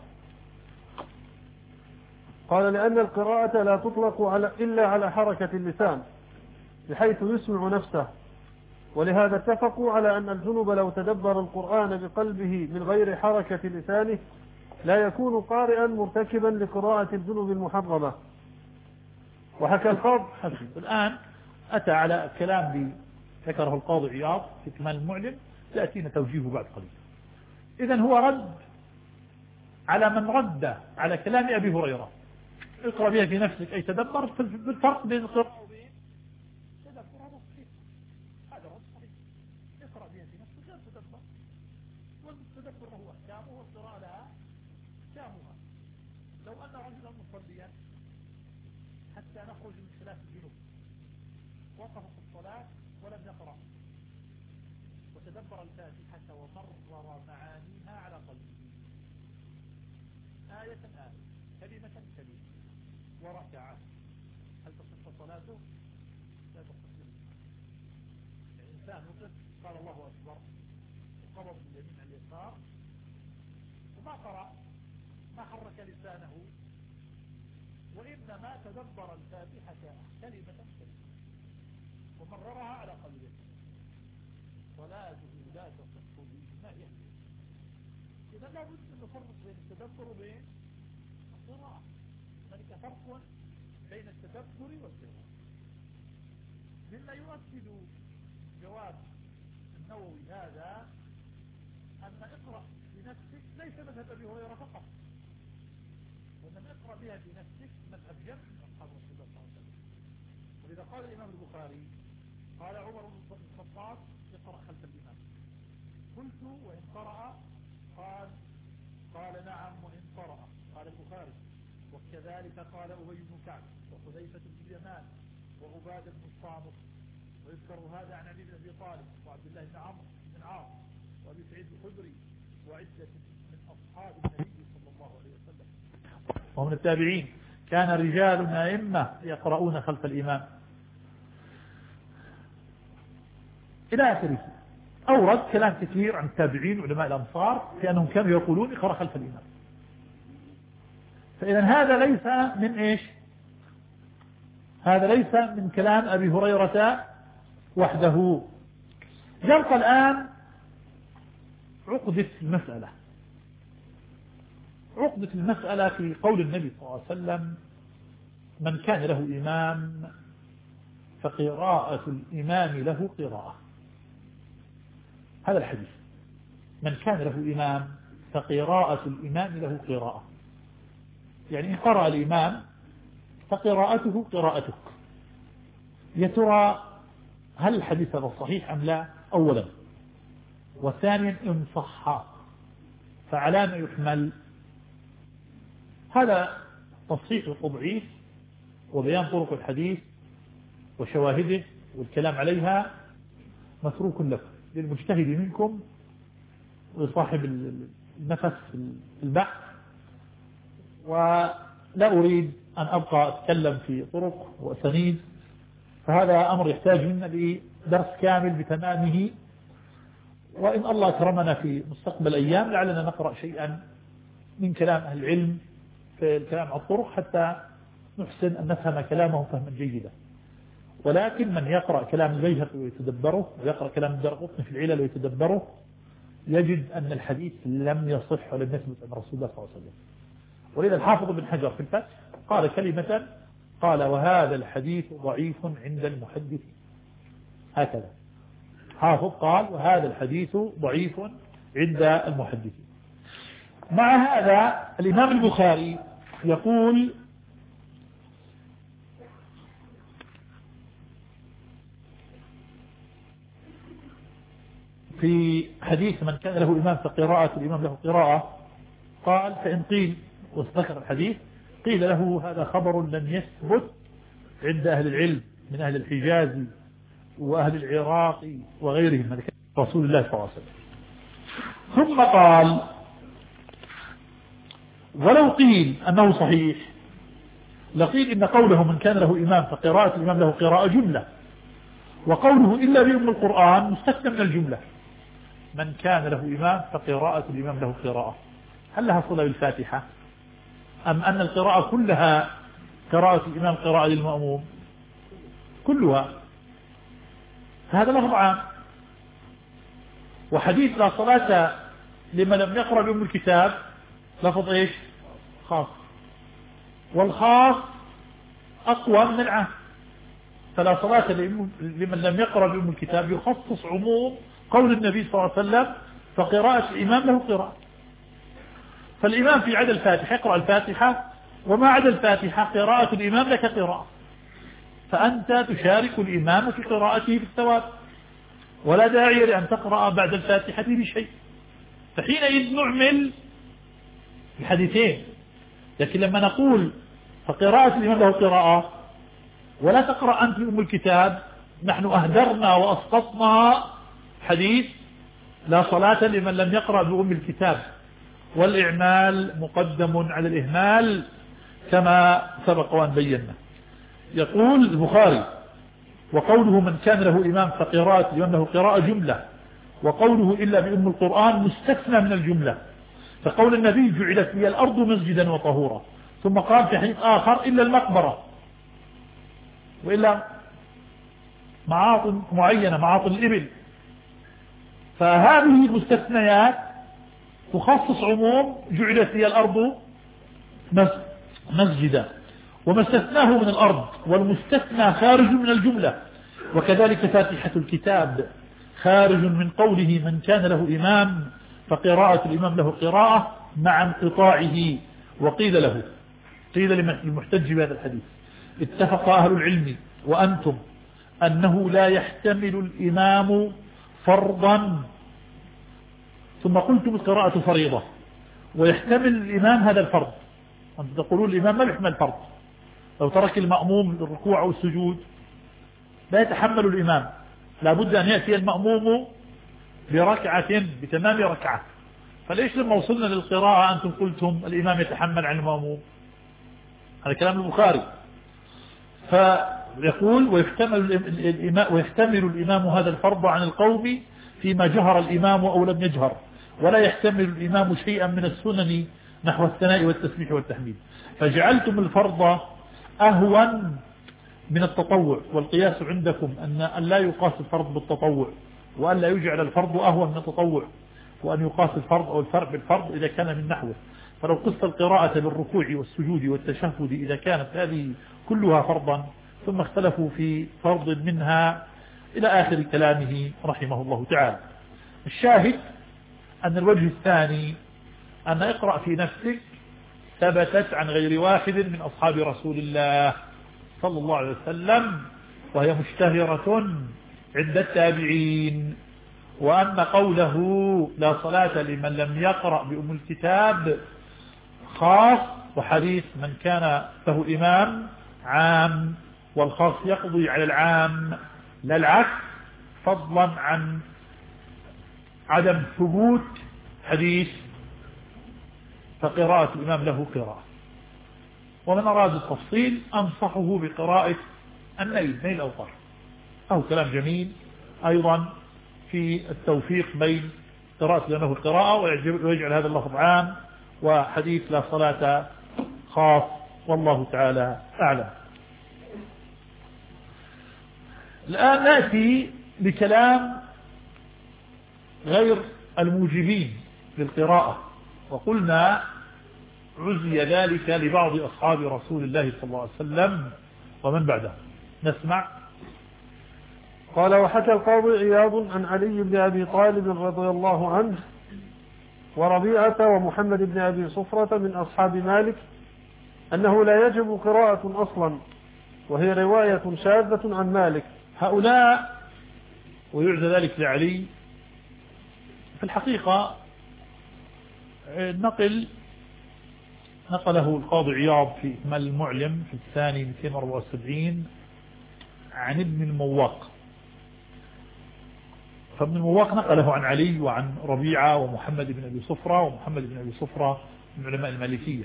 قال لأن القراءة لا تطلق على إلا على حركة اللسان بحيث يسمع نفسه، ولهذا اتفقوا على أن الجنب لو تدبر القرآن بقلبه من غير حركة لسانه لا يكون قارئا مرتكبا لقراءة الجنب المحرمة. وحكى القاضي الآن أتى على كلام ذكره القاضي عياض في كمال المعلم، سيأتينا توجيهه بعد قليل. إذن هو رد على من رد على كلام أبي هريرة اقرأ بها في نفسك أي تدبر، بالفرق بين القراءة وبين تدبر. هذا صحيح، هذا هو صحيح. اقرأ بها في نفسك غير تدبر، والتدبر له أحكامه والقراءة لها أحكامها. لو أن رجلا مصليا حتى نخرج من خلاف الجنوب وقف في الصلاة ولم يقرأ وتدبر الفاتحة ومرر معانيها على قلبه آية آية كلمة كلمة وركع، هل تصح صلاته؟ الإنسان وقف قال الله أكبر وقبض اليمين على اليسار وما قرأ ما حرك لسانه وإنما تدبر الفاتحة كلمة كلمة ومررها على قلبه صلاته لا تصح بما يهدي. إذا لا بد أن نفرق بين التدبر وبين القراءة. هناك فرق بين التدبر والقراءة. مما يؤكد جواب النووي هذا أن اقرأ بنفسك ليس مذهب أبي هريرة فقط، وإنما اقرأ بها بنفسك مذهب جمع من أصحاب رسول الله صلى الله عليه وسلم. ولذا قال الإمام البخاري قال عمر بن الخطاب اقرأ خلف الإمام. قلت وإن قرأ؟ قال قال نعم وإن قرأ. قال البخاري وكذلك قال أبي بن كعب وحذيفة بن اليمان وعبادة بن الصامت. ويذكر هذا عن علي بن أبي طالب وعبد الله بن عمرو بن عاص وأبي سعيد الخدري وعدة من أصحاب النبي صلى الله عليه وسلم ومن التابعين. كان رجال أئمة يقرؤون خلف الإمام إلى آخره. أورد كلام كثير عن التابعين وعلماء الأمصار في أنهم كانوا يقولون اقرأ خلف الإمام. فإذا هذا ليس من إيش؟ هذا ليس من كلام أبي هريرة وحده. يبقى الآن عقدة المسألة. عقدة المسألة في قول النبي صلى الله عليه وسلم من كان له إمام فقراءة الإمام له قراءة. هذا الحديث من كان له إمام فقراءة الإمام له قراءة، يعني إن قرأ الإمام فقراءته قراءتك. يا ترى هل الحديث هذا صحيح أم لا؟ أولا. وثانيا إن صح فعلى ما يحمل؟ هذا تصحيح وتضعيف وبيان طرق الحديث وشواهده والكلام عليها متروك لكم للمجتهد منكم وصاحب النفس في البحث. ولا أريد أن أبقى أتكلم في طرق وأسانيد، فهذا أمر يحتاج منا لدرس كامل بتمامه. وإن الله كرمنا في مستقبل أيام لعلنا نقرأ شيئا من كلام أهل العلم في الكلام على الطرق حتى نحسن أن نفهم كلامه فهما جيدا. ولكن من يقرأ كلام البيهقي ويتدبره ويقرأ كلام الدارقطني في العلل ويتدبره يجد أن الحديث لم يصح ولم يثبت عن رسول الله صلى الله عليه وسلم. ولذا الحافظ بن حجر في الفتح قال كلمة، قال وهذا الحديث ضعيف عند المحدثين. هكذا حافظ قال وهذا الحديث ضعيف عند المحدثين. مع هذا الإمام البخاري يقول في حديث من كان له إمام فقراءة الإمام له قراءة، قال فإن قيل، وذكر الحديث، قيل له هذا خبر لم يثبت عند أهل العلم من أهل الحجاز وأهل العراق وغيرهم من رسول الله صلى الله عليه وسلم. ثم قال ولو قيل أنه صحيح لقيل إن قوله من كان له إمام فقراءة الإمام له قراءة جملة، وقوله إلا بأم القرآن مستثنى من الجملة. من كان له إمام فقراءة الإمام له قراءة، هل لها صلة بالفاتحة أم أن القراءة كلها قراءة الإمام قراءة للمأموم كلها؟ هذا لفظ عام. وحديث لا صلاة لمن لم يقرأ بأم الكتاب لفظ إيش؟ خاص، والخاص أقوى من العام. فلا صلاة لمن لم يقرأ بأم الكتاب يخصص عموم قول النبي صلى الله عليه وسلم فقراءة الإمام له قراءة. فالإمام في عدا الفاتحة يقرأ الفاتحة، وما عدا الفاتحة قراءة الإمام لك قراءة، فأنت تشارك الإمام في قراءته في الثواب، ولا داعي لأن تقرأ بعد الفاتحة بشيء. فحينئذ نعمل الحديثين. لكن لما نقول فقراءة الإمام له قراءة ولا تقرأ أنت أم الكتاب، نحن أهدرنا وأسقطنا حديث لا صلاة لمن لم يقرأ بأم الكتاب، والإعمال مقدم على الإهمال كما سبق وأن بينا. يقول البخاري وقوله من كان له إمام فقراءة الإمام له قراءة جملة، وقوله إلا بأم القرآن مستثنى من الجملة. فقول النبي جعلت لي الأرض مسجدا وطهورا، ثم قال في حديث آخر إلا المقبرة وإلا معاطن معينة معاطن الإبل. فهذه المستثنيات تخصص عموم جعلت لي الأرض مسجدا، وما استثناه من الأرض والمستثنى خارج من الجملة. وكذلك فاتحة الكتاب خارج من قوله من كان له إمام فقراءة الإمام له قراءة مع انقطاعه. وقيل له قيل للمحتج بهذا الحديث اتفق أهل العلم وأنتم أنه لا يحتمل الإمام فرضا، ثم قلتم القراءة فريضة ويحتمل الإمام هذا الفرض. أنتم تقولون الإمام ما يحمل فرض، لو ترك المأموم الركوع أو السجود لا يتحمل الإمام، لابد أن يأتي المأموم بركعة بتمام ركعة. فليش لما وصلنا للقراءة أنتم قلتم الإمام يتحمل عن المأموم؟ هذا كلام البخاري. فيقول ويحتمل الإمام, ويحتمل الإمام هذا الفرض عن القوم فيما جهر الإمام أو لم يجهر، ولا يحتمل الإمام شيئا من السنن نحو الثناء والتسبيح والتحميد. فجعلتم الفرض أهون من التطوع، والقياس عندكم أن لا يقاس الفرض بالتطوع، وأن لا يجعل الفرض أهون من التطوع، وأن يقاس الفرض أو الفرق بالفرض إذا كان من نحوه. فلو قصت القراءة بالركوع والسجود والتشهد إذا كانت هذه كلها فرضا، ثم اختلفوا في فرض منها إلى آخر كلامه رحمه الله تعالى. الشاهد أن الوجه الثاني أن اقرأ في نفسك ثبتت عن غير واحد من أصحاب رسول الله صلى الله عليه وسلم، وهي مشتهرة عند التابعين. وأن قوله لا صلاة لمن لم يقرأ بأم الكتاب خاص، وحديث من كان له إمام عام، والخاص يقضي على العام لا العكس، فضلا عن عدم ثبوت حديث فقراءة الإمام له قراءة. ومن أراد التفصيل أنصحه بقراءة النيل نيل أوطار، أو كلام جميل أيضا في التوفيق بين قراءة له القراءة ويجعل هذا اللفظ عام، وحديث لا صلاة خاص، والله تعالى أعلم. الآن نأتي بكلام غير الموجبين للقراءة، وقلنا عزي ذلك لبعض أصحاب رسول الله صلى الله عليه وسلم ومن بعده. نسمع. قال وحكى القاضي عياض عن علي بن أبي طالب رضي الله عنه وربيعة ومحمد بن أبي صفرة من أصحاب مالك أنه لا يجب قراءة أصلا، وهي رواية شاذة عن مالك. هؤلاء ويعزى ذلك لعلي في الحقيقة نقل نقله القاضي عياض في إكمال المعلم في الثاني مئتين وأربعة وسبعين عن ابن المواق. فابن المواق نقله عن علي وعن ربيعة ومحمد بن أبي صفرة، ومحمد بن أبي صفرة من علماء المالكية.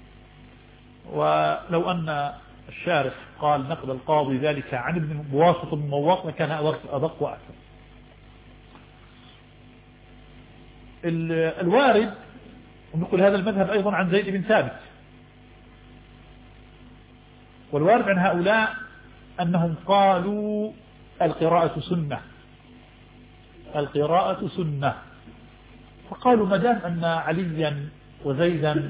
ولو أن الشارح قال نقل القاضي ذلك عن ابن بواسطة ابن المواق لكان أدق وأكثر. الوارد ونقول هذا المذهب أيضا عن زيد بن ثابت، والوارد عن هؤلاء أنهم قالوا القراءة سنة، القراءة سنة. فقالوا ما دام أن عليا وزيدا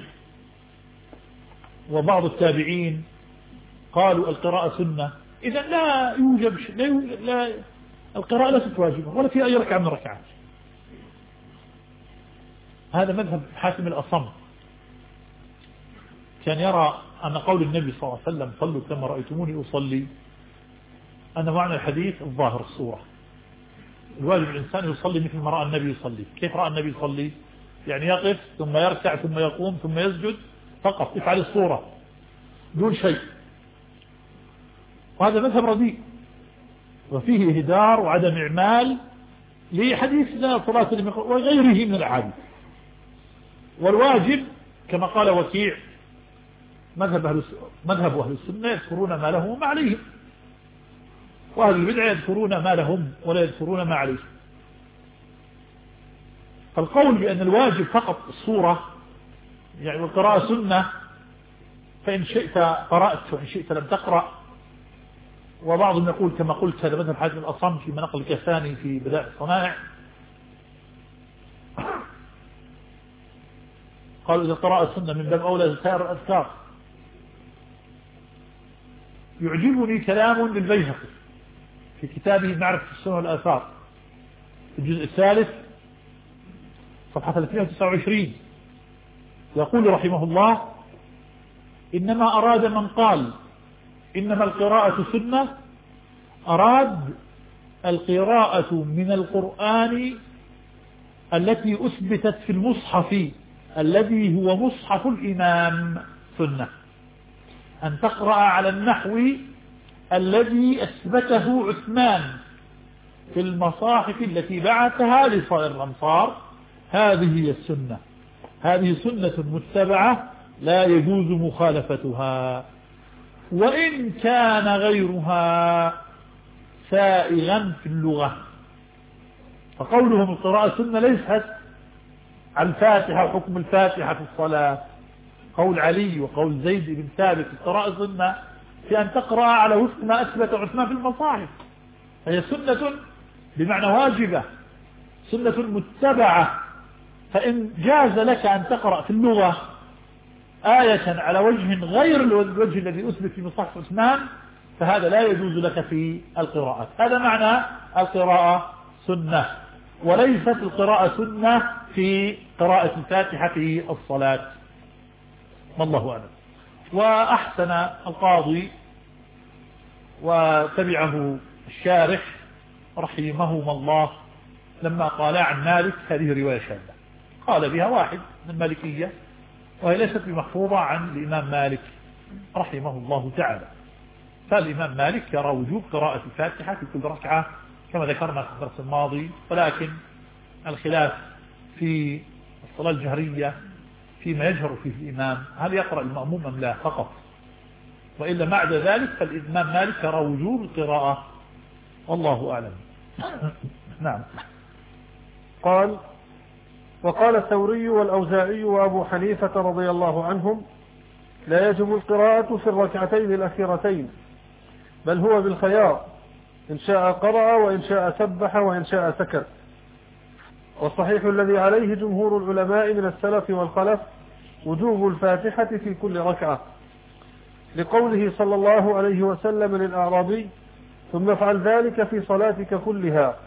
وبعض التابعين قالوا القراءة سنة، إذا لا يوجب لا, يوجب لا القراءة ليست واجبة ولا في أي ركعة من الركعات. هذا مذهب حاتم الأصم، كان يرى أن قول النبي صلى الله عليه وسلم صلوا كما رأيتموني أصلي أن معنى الحديث الظاهر الصورة. الواجب الإنسان يصلي مثل ما رأى النبي يصلي. كيف رأى النبي يصلي؟ يعني يقف ثم يركع ثم يقوم ثم يسجد فقط، يفعل الصورة دون شيء. وهذا مذهب رديء وفيه إهدار وعدم إعمال لحديث لا صلاة وغيره من الأحاديث. والواجب كما قال وكيع مذهب أهل مذهب أهل السنة يذكرون ما لهم وما عليهم. وأهل البدع يذكرون ما لهم ولا يذكرون ما عليهم. فالقول بأن الواجب فقط الصورة يعني والقراءة سنة، فإن شئت قرأت وإن شئت لم تقرأ. وبعضهم يقول كما قلت هذا مثل حاتم الأصم في مناقل الكساني في بدائع الصنائع، قالوا إذا قراءة سنة من باب أولى سائر الأذكار. يعجبني كلام للبيهقي في كتابه معرفة السنة والآثار في الجزء الثالث صفحة ثلاثمائة وتسعة وعشرين، يقول رحمه الله: إنما أراد من قال إنما القراءة سنة أراد القراءة من القرآن التي أثبتت في المصحف الذي هو مصحف الإمام سنة، أن تقرأ على النحو الذي أثبته عثمان في المصاحف التي بعثها لصائر الأمصار، هذه هي السنة، هذه سنة متبعة لا يجوز مخالفتها، وإن كان غيرها سائغا في اللغة. فقولهم القراءة سنة ليست على الفاتحة وحكم الفاتحة في الصلاة. قول علي وقول زيد بن ثابت القراءة سنة في أن تقرأ على وفق ما أثبت عثمان في المصاحف، فهي سنة بمعنى واجبة، سنة متبعة. فإن جاز لك أن تقرأ في اللغة آية على وجه غير الوجه الذي أثبت في مصحف عثمان فهذا لا يجوز لك في القراءة. هذا معنى القراءة سنة، وليست القراءة سنة في قراءة الفاتحة في الصلاة، والله أعلم. وأحسن القاضي وتبعه الشارح رحمهما الله لما قال عن مالك هذه رواية شاذة، قال بها واحد من المالكية وهي ليست بمحفوظة عن الإمام مالك رحمه الله تعالى. فالإمام مالك يرى وجوب قراءة الفاتحة في كل ركعة كما ذكرنا في الدرس الماضي، ولكن الخلاف في الصلاة الجهرية فيما يجهر فيه الإمام هل يقرأ المأموم أم لا فقط، وإلا بعد ذلك فالإمام مالك يرى وجوب القراءة، والله أعلم. نعم. قال: وقال الثوري والأوزاعي وأبو حنيفة رضي الله عنهم: لا يجب القراءة في الركعتين الأخيرتين، بل هو بالخيار، إن شاء قرأ وإن شاء سبح وإن شاء سكت. والصحيح الذي عليه جمهور العلماء من السلف والخلف وجوب الفاتحة في كل ركعة، لقوله صلى الله عليه وسلم للأعرابي: ثم افعل ذلك في صلاتك كلها.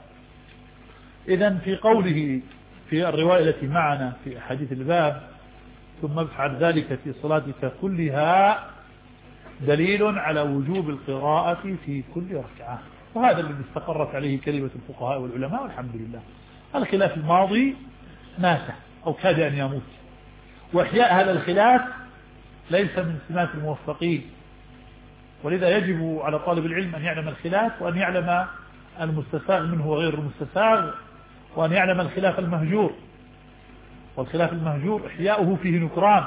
إذن في قوله في الرواية التي معنا في حديث الباب ثم افعل ذلك في صلاتك كلها دليل على وجوب القراءة في كل ركعة، وهذا الذي استقرت عليه كلمة الفقهاء والعلماء والحمد لله. الخلاف الماضي مات أو كاد أن يموت، وإحياء هذا الخلاف ليس من سمات الموفقين، ولذا يجب على طالب العلم أن يعلم الخلاف وأن يعلم المستساغ منه وغير المستساغ، وأن يعلم الخلاف المهجور. والخلاف المهجور إحياؤه فيه نكران،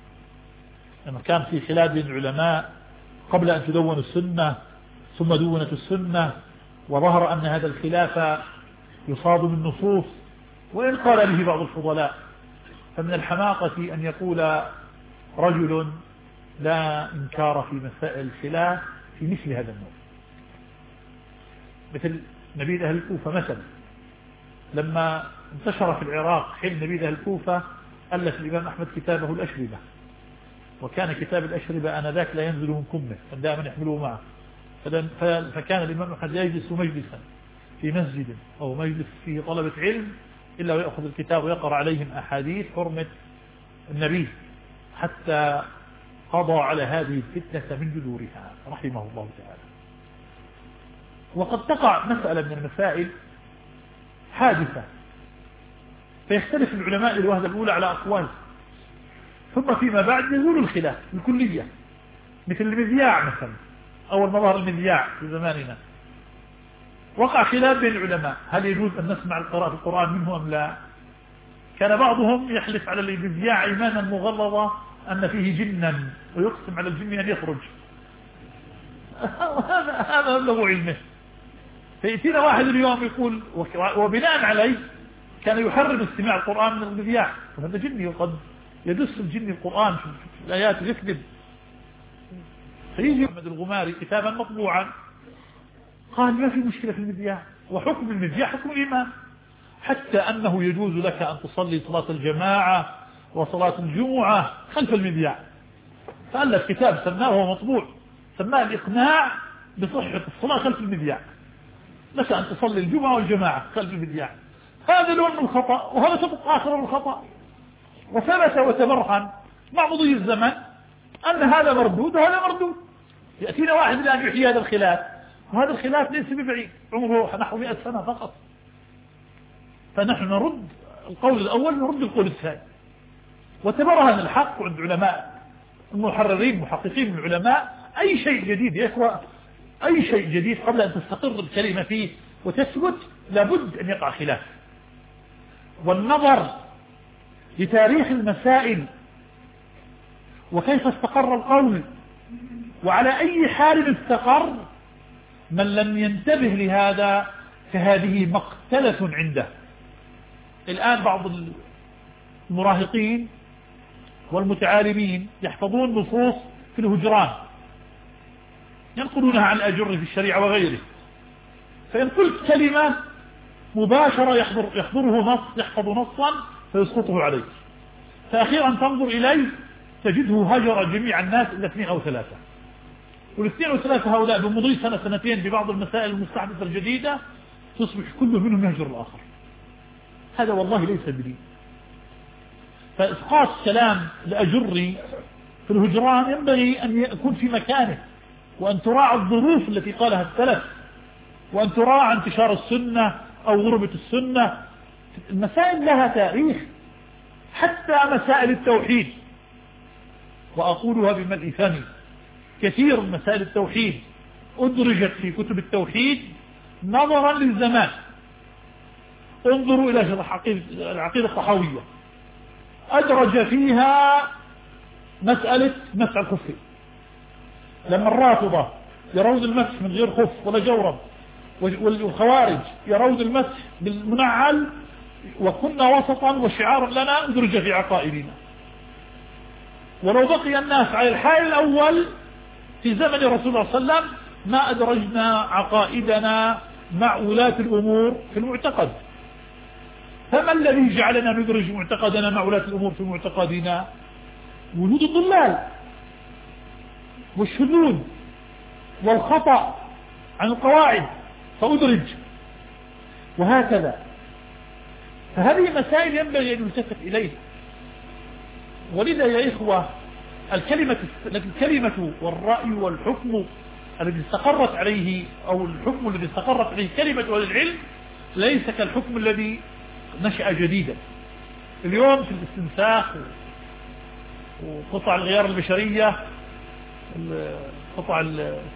لما كان في خلاف بين العلماء قبل أن تدون السنة ثم دونت السنة، وظهر أن هذا الخلاف يصاد من نصوص وإن قال به بعض الفضلاء، فمن الحماقة أن يقول رجل لا إنكار في مسائل الخلاف في مثل هذا النوع، مثل نبيذ أهل الكوفة مثلا، لما انتشر في العراق حين نبيذ أهل الكوفة ألف الإمام أحمد كتابه الأشربة، وكان كتاب الأشربة آنذاك لا ينزل من كمه فدائما يحمله معه، فكان الإمام أحمد يجلس مجلسا في مسجد أو مجلس فيه طلبة علم إلا ويأخذ الكتاب ويقرأ عليهم أحاديث حرمة النبي، حتى قضى على هذه الفتنة من جذورها رحمه الله تعالى. وقد تقع مسألة من المسائل حادثة فيختلف العلماء للوهلة الأولى على أقوال، ثم فيما بعد يزول الخلاف بالكلية، مثل المذياع مثلا، أول ما ظهر المذياع في زماننا وقع خلاف بين العلماء هل يجوز أن نسمع القراءة في القرآن منه أم لا. كان بعضهم يحلف على المذياع إيمانا مغلظة أن فيه جنا ويقسم على الجن أن يخرج، هذا مبلغ علمه فيأتينا واحد اليوم يقول وبناء عليه كان يحرم استماع القرآن من المذياع، وهذا جني وقد يدس الجني القرآن في الآيات ويكذب. فيجي محمد الغماري كتابا مطبوعا قال ما في مشكلة في المذياع، وحكم المذياع حكم الإمام، حتى أنه يجوز لك أن تصلي صلاة الجماعة وصلاة الجمعة خلف المذياع. فألف كتاب سماه وهو مطبوع سماه الإقناع بصحة الصلاة خلف المذياع، لك أن تصلي الجمعة والجماعة خلف المذياع. هذا لون من الخطأ، وهذا سبق آخر من الخطأ، وثبت وتبرهن مع مضي الزمن أن هذا مردود وهذا مردود. يأتينا واحد الآن يحيي هذا الخلاف، وهذا الخلاف ليس ببعيد، عمره نحو مئة سنة فقط. فنحن نرد القول الأول نرد القول الثاني، وتبرهن الحق عند علماء المحررين محققين من العلماء. أي شيء جديد يا إخوة، أي شيء جديد قبل أن تستقر الكلمة فيه وتثبت لابد أن يقع خلاف. والنظر لتاريخ المسائل وكيف استقر القول وعلى أي حال استقر، من لم ينتبه لهذا فهذه مقتلة عنده. الآن بعض المراهقين والمتعالمين يحفظون نصوص في الهجران ينقلونها عن الأجر في الشريعة وغيره، فإن قلت كلمة مباشرة يحضر يحضره نص يحفظ نصا فيسقطه عليك، فأخيرا تنظر إليه تجده هجر جميع الناس إلا اثنين أو ثلاثة، والاثنين أو ثلاثة هؤلاء بمضي سنة سنتين ببعض المسائل المستحدثة الجديدة تصبح كل منهم يهجر الآخر. هذا والله ليس بدين. فإسقاط كلام الأجري في الهجران ينبغي أن يكون في مكانه، وأن تراعى الظروف التي قالها السلف، وأن تراعى انتشار السنة أو غربة السنة. المسائل لها تاريخ، حتى مسائل التوحيد، وأقولها بملء فمي، كثير من مسائل التوحيد أدرجت في كتب التوحيد نظرا للزمان. انظروا إلى العقيدة الطحاوية، أدرج فيها مسألة مسح الخف، لما الرافضة يرون المسح من غير خف ولا جورب، والخوارج يرون المسح بالمنعل، وكنا وسطا وشعارا لنا أدرج في عقائدنا. ولو بقي الناس على الحال الأول في زمن رسول الله صلى الله عليه وسلم ما أدرجنا عقائدنا مع ولاة الأمور في المعتقد. فما الذي جعلنا ندرج معتقدنا مع ولاة الأمور في معتقدنا؟ وجود الضلال والشذوذ والخطأ عن القواعد فأدرج، وهكذا. فهذه مسائل ينبغي أن يلتفت إليها. ولذا يا إخوة الكلمة الكلمة والرأي والحكم الذي استقرت عليه، أو الحكم الذي استقرت عليه كلمة أهل العلم، ليس كالحكم الذي نشأ جديدا اليوم في الاستنساخ وقطع الغيار البشرية، قطع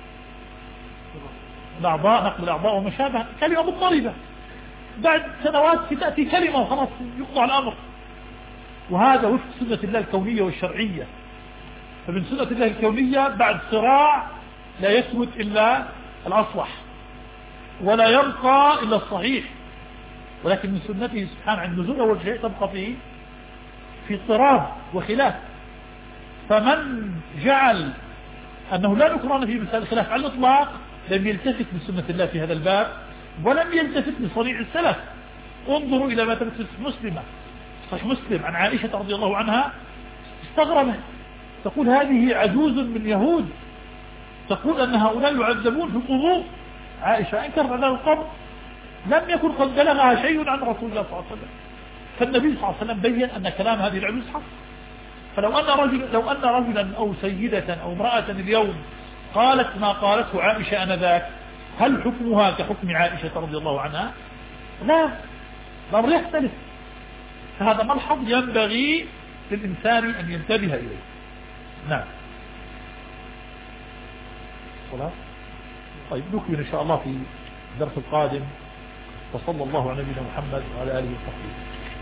الأعضاء، نقل الأعضاء وما شابه، كلمة مضطربة، بعد سنوات تأتي كلمة وخلاص يقطع الأمر. وهذا وفق سنة الله الكونية والشرعية. فمن سنة الله الكونية بعد صراع لا يثبت إلا الأصلح ولا يبقى إلا الصحيح، ولكن من سنته سبحانه عند نزول أول شيء تبقى فيه في اضطراب وخلاف. فمن جعل أنه لا نكران في مسائل الخلاف على الإطلاق لم يلتفت بسنة الله في هذا الباب، ولم يلتفت بصنيع السلف. انظروا إلى ما تبث مسلمة صحيح مسلم عن عائشة رضي الله عنها، استغربت تقول هذه عجوز من يهود تقول أن هؤلاء يعذبون في القبور. عائشة أنكرت على القبر، لم يكن قد بلغها شيء عن رسول الله صلى الله عليه وسلم. فالنبي صلى الله عليه وسلم بين أن كلام هذه العجوز حق. فلو أن رجل لو أن رجلا أو سيدة أو امرأة اليوم قالت ما قالته عائشة آنذاك، هل حكمها كحكم عائشة رضي الله عنها؟ لا، الأمر يختلف. فهذا ملحظ ينبغي للإنسان أن ينتبه إليه. نعم. خلاص. طيب نكمل إن شاء الله في الدرس القادم، وصلى الله على نبينا محمد وعلى آله وصحبه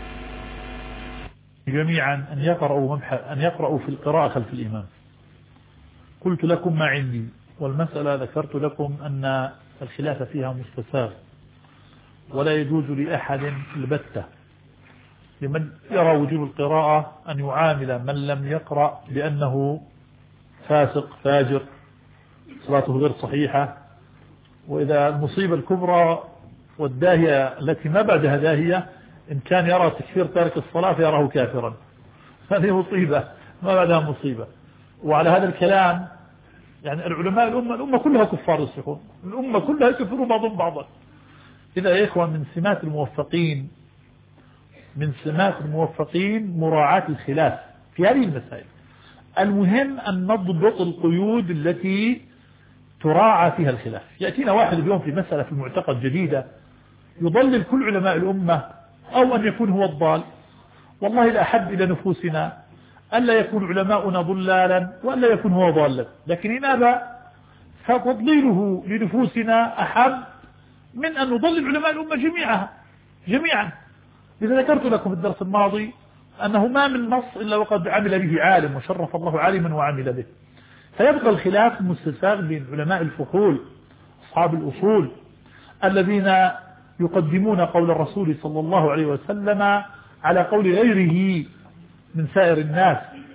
جميعا أن يقرأوا أن يقرأوا في القراءة خلف الإمام. قلت لكم ما عندي، والمسألة ذكرت لكم أن الخلاف فيها مستساغ، ولا يجوز لأحد البتة لمن يرى وجوب القراءة أن يعامل من لم يقرأ بأنه فاسق فاجر صلاته غير صحيحة. وإذا المصيبة الكبرى والداهية التي ما بعدها داهية إن كان يرى تكفير تارك الصلاة فيراه كافرا، هذه مصيبة ما بعدها مصيبة. وعلى هذا الكلام يعني العلماء الأمة الأمة كلها كفار يصلحون، الأمة كلها يكفرون بعضهم بعضا. إذا يا إخوان من سمات الموفقين من سمات الموفقين مراعاة الخلاف في هذه المسائل. المهم أن نضبط القيود التي تراعى فيها الخلاف. يأتينا واحد اليوم في مسألة في المعتقد جديدة يضلل كل علماء الأمة أو أن يكون هو الضال. والله لا أحب إلى نفوسنا ألا يكون علماؤنا ضلالا وألا يكون هو ضالا، لكن إن أبى فتضليله لنفوسنا أحب من أن نضلل علماء الأمة جميعا جميعا. إذا ذكرت لكم في الدرس الماضي أنه ما من نص إلا وقد عمل به عالم وشرف الله عالما وعمل به، فيبقى الخلاف مستساغ بين علماء الفحول أصحاب الأصول الذين يقدمون قول الرسول صلى الله عليه وسلم على قول غيره من سائر الناس.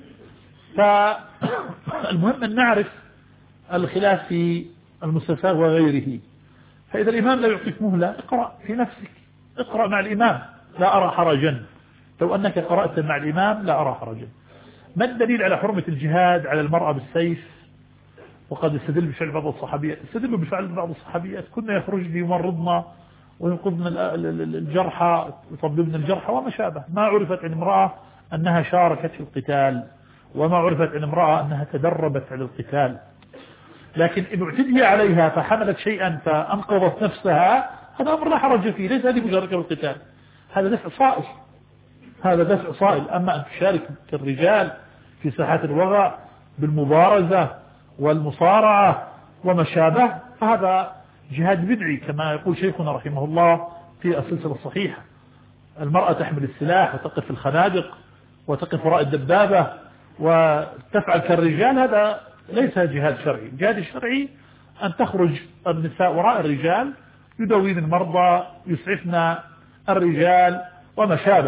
فالمهم أن نعرف الخلاف في المستساغ وغيره. فإذا الإمام لا يعطيك مهلة اقرأ في نفسك، اقرأ مع الإمام، لا أرى حرجا. لو أنك قرأت مع الإمام لا أرى حرجا. ما الدليل على حرمة الجهاد على المرأة بالسيف؟ وقد استدل بفعل بعض الصحابيات، استدلوا بفعل بعض الصحابيات كنا يخرجن يمرضن وينقذن الجرحى يطببن الجرحى وما شابه. ما عرفت عن امرأة أنها شاركت في القتال، وما عرفت عن امرأة أنها تدربت على القتال. لكن إن اعتدي عليها فحملت شيئا فأنقذت نفسها هذا أمر لا حرج فيه، ليس هذه مشاركة بالقتال، هذا دفع صائل، هذا دفع صائل. أما أن تشارك كالرجال في ساحات الوغى بالمبارزة والمصارعة وما شابه فهذا جهاد بدعي كما يقول شيخنا رحمه الله في السلسلة الصحيحة. المرأة تحمل السلاح وتقف في الخنادق وتقف وراء الدبابة وتفعل كالرجال، هذا ليس جهاد شرعي. الجهاد الشرعي أن تخرج النساء وراء الرجال يداوين المرضى يسعفن الرجال وما شابه.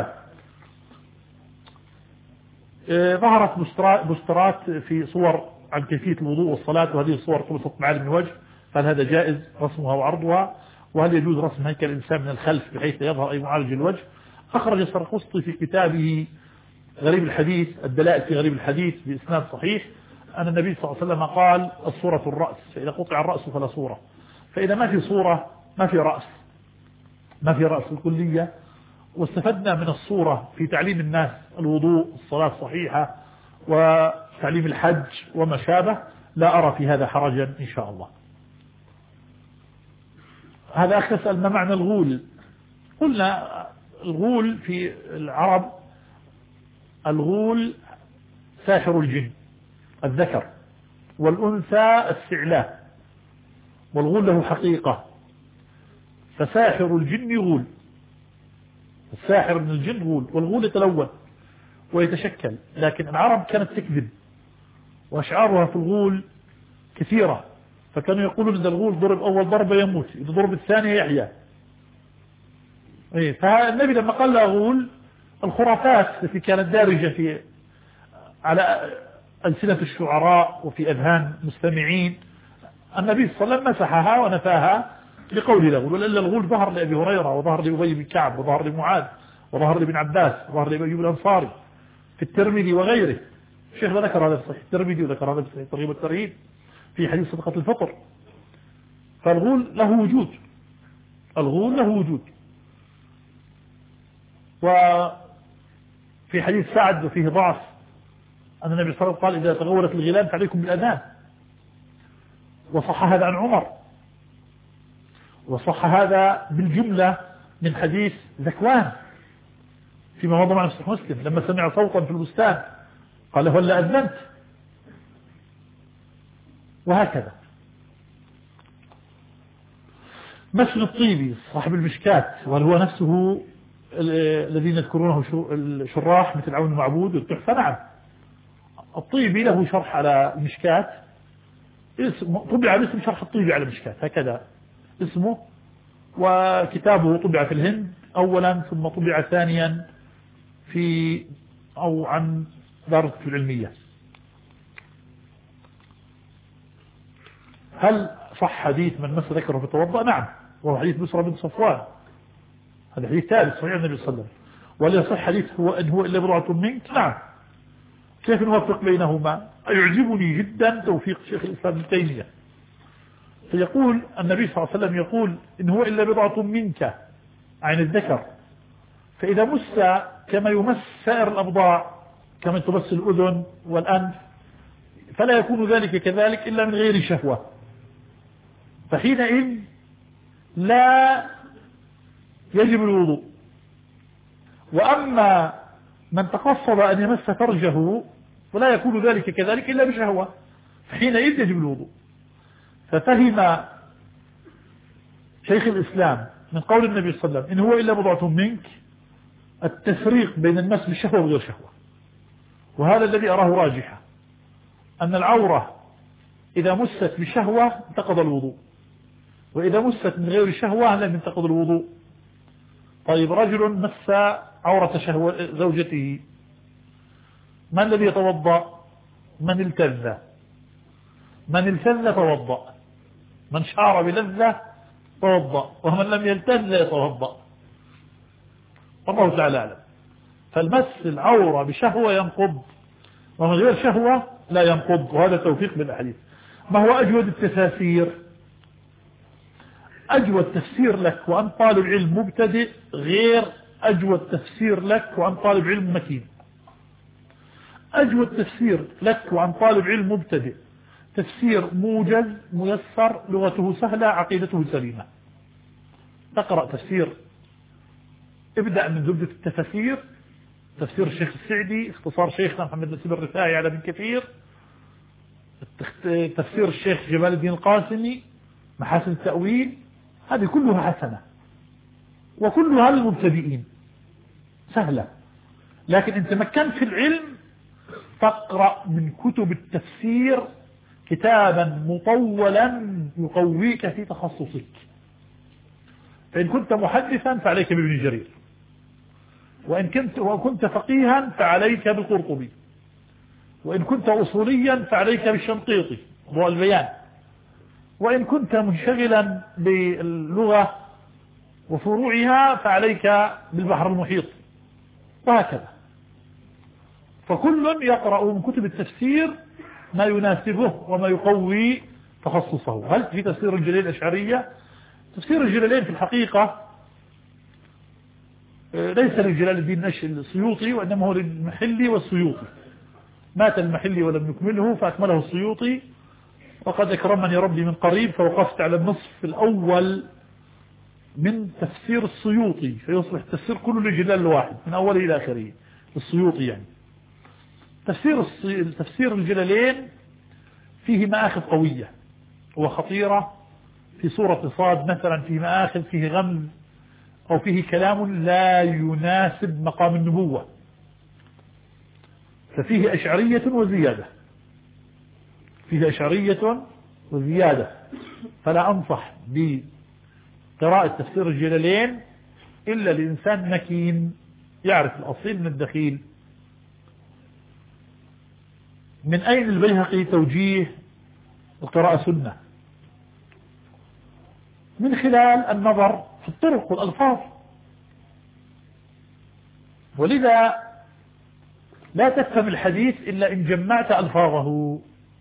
ظهرت بوسترات في صور عن كيفية الوضوء والصلاة، وهذه الصور طلبت معالم الوجه، فهل هذا جائز رسمها وعرضها؟ وهل يجوز رسم هيكل الإنسان من الخلف بحيث يظهر أي معالج الوجه؟ أخرج السرقسطي في كتابه غريب الحديث الدلائل في غريب الحديث بإسناد صحيح أن النبي صلى الله عليه وسلم قال الصورة الرأس، فإذا قطع الرأس فلا صورة. فإذا ما في صورة ما في رأس، ما في رأس الكلية. واستفدنا من الصورة في تعليم الناس الوضوء الصلاة الصحيحة وتعليم الحج وما شابه، لا أرى في هذا حرجا إن شاء الله. هذا أخ يسأل ما معنى الغول. قلنا الغول في العرب الغول ساحر الجن الذكر، والأنثى السعلاء، والغول له حقيقة. فساحر الجن غول، الساحر من الجن غول، والغول يتلون ويتشكل. لكن العرب كانت تكذب وأشعارها في الغول كثيرة، فكانوا يقولون إذا الغول ضرب أول ضربة يموت، إذا ضرب الثانية يحيا. فالنبي لما قال له غول الخرافات التي كانت دارجة في على ألسنة الشعراء وفي أذهان مستمعين، النبي صلى الله عليه وسلم مسحها ونفاها لقول له. ولأن الغول ظهر لأبي هريرة وظهر لأبي بن كعب وظهر لمعاذ وظهر لابن عباس وظهر لأبي الأنصاري في الترمذي وغيره. الشيخ ذكر هذا في صحيح الترمذي وذكر هذا في ترغيب الترهيب في حديث صدقة الفطر. فالغول له وجود، الغول له وجود. وفي حديث سعد وفيه ضعف أن النبي صلى الله عليه وسلم قال إذا تغورت الغيلان فعليكم بالأذان. وصح هذا عن عمر، وصح هذا بالجملة من حديث ذكوان فيما مضى مع صحيح مسلم لما سمع صوتا في البستان قال له هل أذنت. وهكذا. مسلم الطيبي صاحب المشكات، وهل هو نفسه الذين يذكرونه الشراح مثل عون المعبود والتحفة؟ نعم. الطيبي له شرح على المشكات طبع باسم شرح الطيبي على المشكات هكذا اسمه، وكتابه طبع في الهند أولا ثم طبع ثانيا في أو عن دار العلمية. هل صح حديث من مس ذكره فتوضأ؟ نعم، وهو حديث بسرى بن صفوان، هذا حديث ثالث صحيح النبي صلى الله عليه وسلم. ولا يصح حديث هو إن هو إلا بضعة منك؟ نعم. كيف نوفق بينهما؟ يعجبني جدا توفيق شيخ الإسلام ابن تيمية، فيقول النبي صلى الله عليه وسلم يقول إن هو إلا بضعة منك عن الذكر، فإذا مس كما يمس سائر الأبضاع كما تمس الأذن والأنف فلا يكون ذلك كذلك إلا من غير شهوة، فحينئذ لا يجب الوضوء. وأما من تقصد أن يمس فرجه فلا يكون ذلك كذلك إلا بشهوة، فحينئذ يجب الوضوء. ففهم شيخ الإسلام من قول النبي صلى الله عليه وسلم إن هو إلا بضعة منك التفريق بين المس بالشهوة وغير شهوة، وهذا الذي أراه راجحا، أن العورة إذا مست بشهوة انتقض الوضوء، وإذا مست من غير شهوة لم ينتقض الوضوء. طيب رجل مس عورة شهوة زوجته، من الذي يتوضأ؟ من التذ، من التذ توضأ، من شعر بلذة توضأ، ومن لم يلتذ يتوضأ، والله تعالى أعلم. فالمس العورة بشهوة ينقض، ومن غير شهوة لا ينقض، وهذا توفيق بالأحاديث. ما هو أجود التفاسير؟ أجود تفسير لك وأن طالب علم مبتدئ غير أجود تفسير لك وأن طالب علم مكين. أجود تفسير لك وأن طالب علم مبتدئ تفسير موجز ميسر لغته سهلة عقيدته سليمة. تقرأ تفسير، ابدأ من زبدة التفاسير، تفسير الشيخ السعدي، اختصار شيخنا محمد نسيب الرفاعي على ابن كثير، تفسير الشيخ جمال الدين القاسمي، محاسن التأويل، هذه كلها حسنة وكلها للمبتدئين سهلة. لكن انت مكنت في العلم تقرأ من كتب التفسير كتابا مطولا يقويك في تخصصك. فإن كنت محدثا فعليك بابن جرير، وإن كنت وكنت فقيها فعليك بالقرطبي، وإن كنت أصوليا فعليك بالشنقيطي ضوء البيان، وإن كنت منشغلا باللغة وفروعها فعليك بالبحر المحيط، وهكذا. فكل يقرأ من كتب التفسير ما يناسبه وما يقوي تخصصه. هل في تفسير الجليل الأشعرية؟ تفسير الجلالين في الحقيقة ليس لجلال الدين السيوطي، وإنما هو للمحلي والسيوطي. مات المحلي ولم يكمله فأكمله السيوطي، وقد أكرمني ربي من قريب فوقفت على النصف الأول من تفسير السيوطي، فيصبح التفسير كله لجلال الواحد من أوله إلى آخره السيوطي. يعني تفسير تفسير الجلالين فيه مآخذ قوية وخطيرة. في سورة صاد مثلا فيه مآخذ فيه غمز أو فيه كلام لا يناسب مقام النبوة، ففيه أشعرية وزيادة، فيه أشعرية وزيادة. فلا أنصح بقراءة تفسير الجلالين إلا لإنسان مكين يعرف الأصيل من الدخيل. من أين البيهقي توجيه القراءة سنة؟ من خلال النظر في الطرق والألفاظ، ولذا لا تفهم الحديث إلا إن جمعت ألفاظه.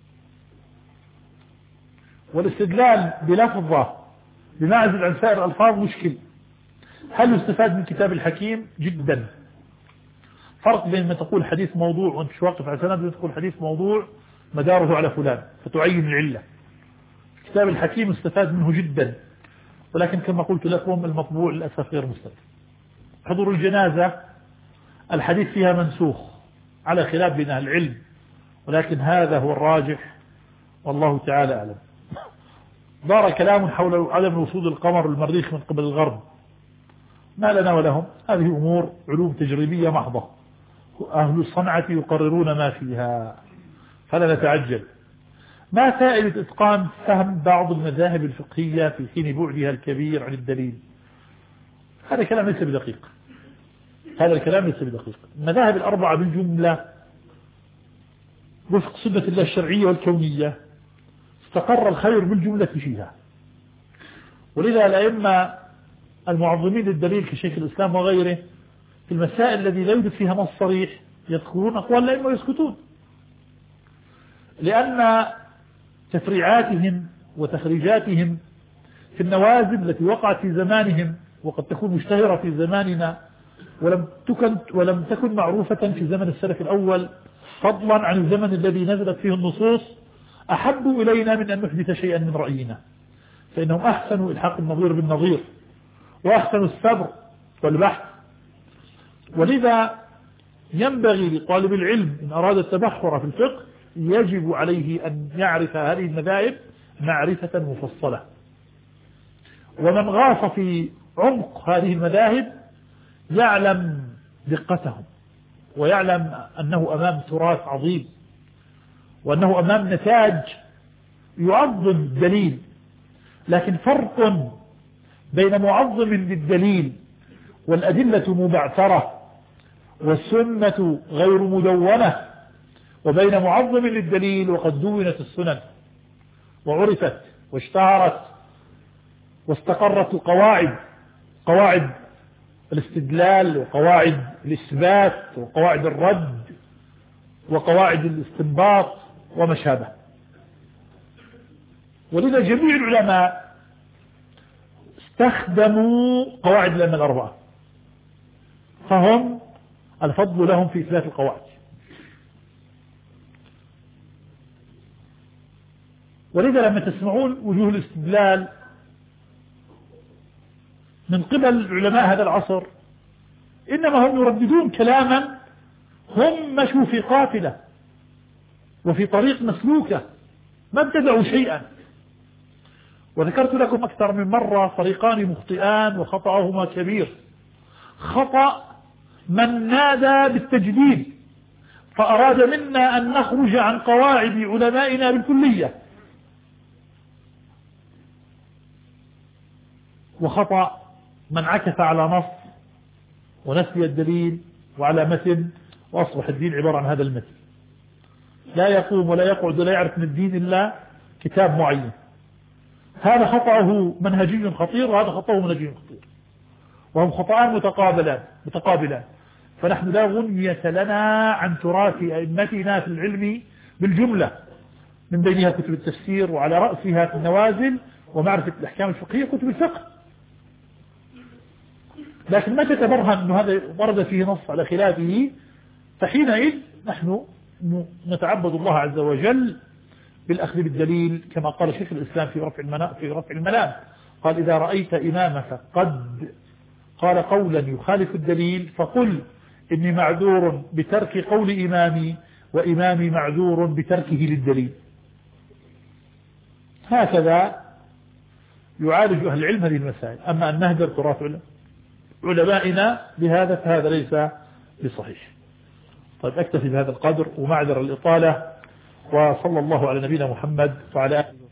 والاستدلال بلفظة بمعزل عن سائر الألفاظ مشكل. هل يستفاد من كتاب الحكيم؟ جدا. فرق بين ما تقول حديث موضوع وانت مش واقف على سند، تقول حديث موضوع مداره على فلان فتعين العلة. كتاب الحكيم استفاد منه جدا، ولكن كما قلت لكم المطبوع للأسف غير مستفاد. حضور الجنازة الحديث فيها منسوخ على خلاف بين أهل العلم، ولكن هذا هو الراجح والله تعالى أعلم. دار كلام حول عدم وصول القمر المريخ من قبل الغرب، ما لنا ولهم، هذه أمور علوم تجريبية محضة، أهل الصنعة يقررون ما فيها فلا نتعجل. ما فائدة إتقان فهم بعض المذاهب الفقهية في حين بعدها الكبير عن الدليل؟ هذا كلام ليس بدقيق، هذا الكلام ليس بدقيق. المذاهب الأربعة بالجملة وفق سنة الله الشرعية والكونية استقر الخير بالجملة فيها، ولذا الأئمة المعظمين للدليل كشيخ الإسلام وغيره في المسائل التي لا يوجد فيها نص صريح يذكرون أقوال الأئمة ويسكتون، لأن تفريعاتهم وتخريجاتهم في النوازل التي وقعت في زمانهم وقد تكون مشتهرة في زماننا ولم تكن ولم تكن معروفة في زمن السلف الأول، فضلا عن الزمن الذي نزلت فيه النصوص، أحبوا إلينا من أن نحدث شيئا من رأينا، فإنهم أحسنوا إلحاق النظير بالنظير وأحسنوا الصبر والبحث. ولذا ينبغي لطالب العلم إن أراد التبحر في الفقه يجب عليه أن يعرف هذه المذاهب معرفة مفصلة، ومن غاص في عمق هذه المذاهب يعلم دقتهم ويعلم أنه أمام تراث عظيم، وأنه أمام نتاج يعظم الدليل. لكن فرق بين معظم للدليل والأدلة مبعثرة والسنة غير مدونة، وبين معظم للدليل وقد دونت السنن وعرفت واشتهرت واستقرت القواعد، قواعد الاستدلال وقواعد الإثبات وقواعد الرد وقواعد الاستنباط وما شابه. ولذا جميع العلماء استخدموا قواعد الأئمة الأربعة، فهم الفضل لهم في إثبات القواعد. ولذا لما تسمعون وجوه الاستدلال من قبل علماء هذا العصر إنما هم يرددون كلاما هم مشوا في قافلة وفي طريق مسلوكة، ما ابتدعوا شيئا. وذكرت لكم أكثر من مرة طريقان مخطئان وخطأهما كبير. خطأ من نادى بالتجديد فأراد منا أن نخرج عن قواعد علمائنا بالكلية، وخطأ من عكف على نص ونسي الدليل وعلى متن وأصبح الدين عبارة عن هذا المتن، لا يقوم ولا يقعد ولا يعرف من الدين إلا كتاب معين. هذا خطأه منهجي خطير وهذا خطأه منهجي خطير، وهم خطأان متقابلان متقابلان فنحن لا غنية لنا عن تراث أئمتنا في العلم بالجملة، من بينها كتب التفسير وعلى رأسها في النوازل ومعرفة الأحكام الفقهية كتب الفقه. لكن متى تبرهن أن هذا ورد فيه نص على خلافه فحينئذ نحن نتعبد الله عز وجل بالأخذ بالدليل، كما قال شيخ الإسلام في رفع المنام في رفع الملام قال: إذا رأيت إمامك قد قال قولا يخالف الدليل فقل إني معذور بترك قول إمامي وإمامي معذور بتركه للدليل. هكذا يعالج أهل العلم هذه المسائل. أما أن نهدر تراث علمائنا بهذا فهذا ليس بصحيح. طيب أكتفي بهذا القدر ومعذر الإطالة، وصلى الله على نبينا محمد وعلى آله.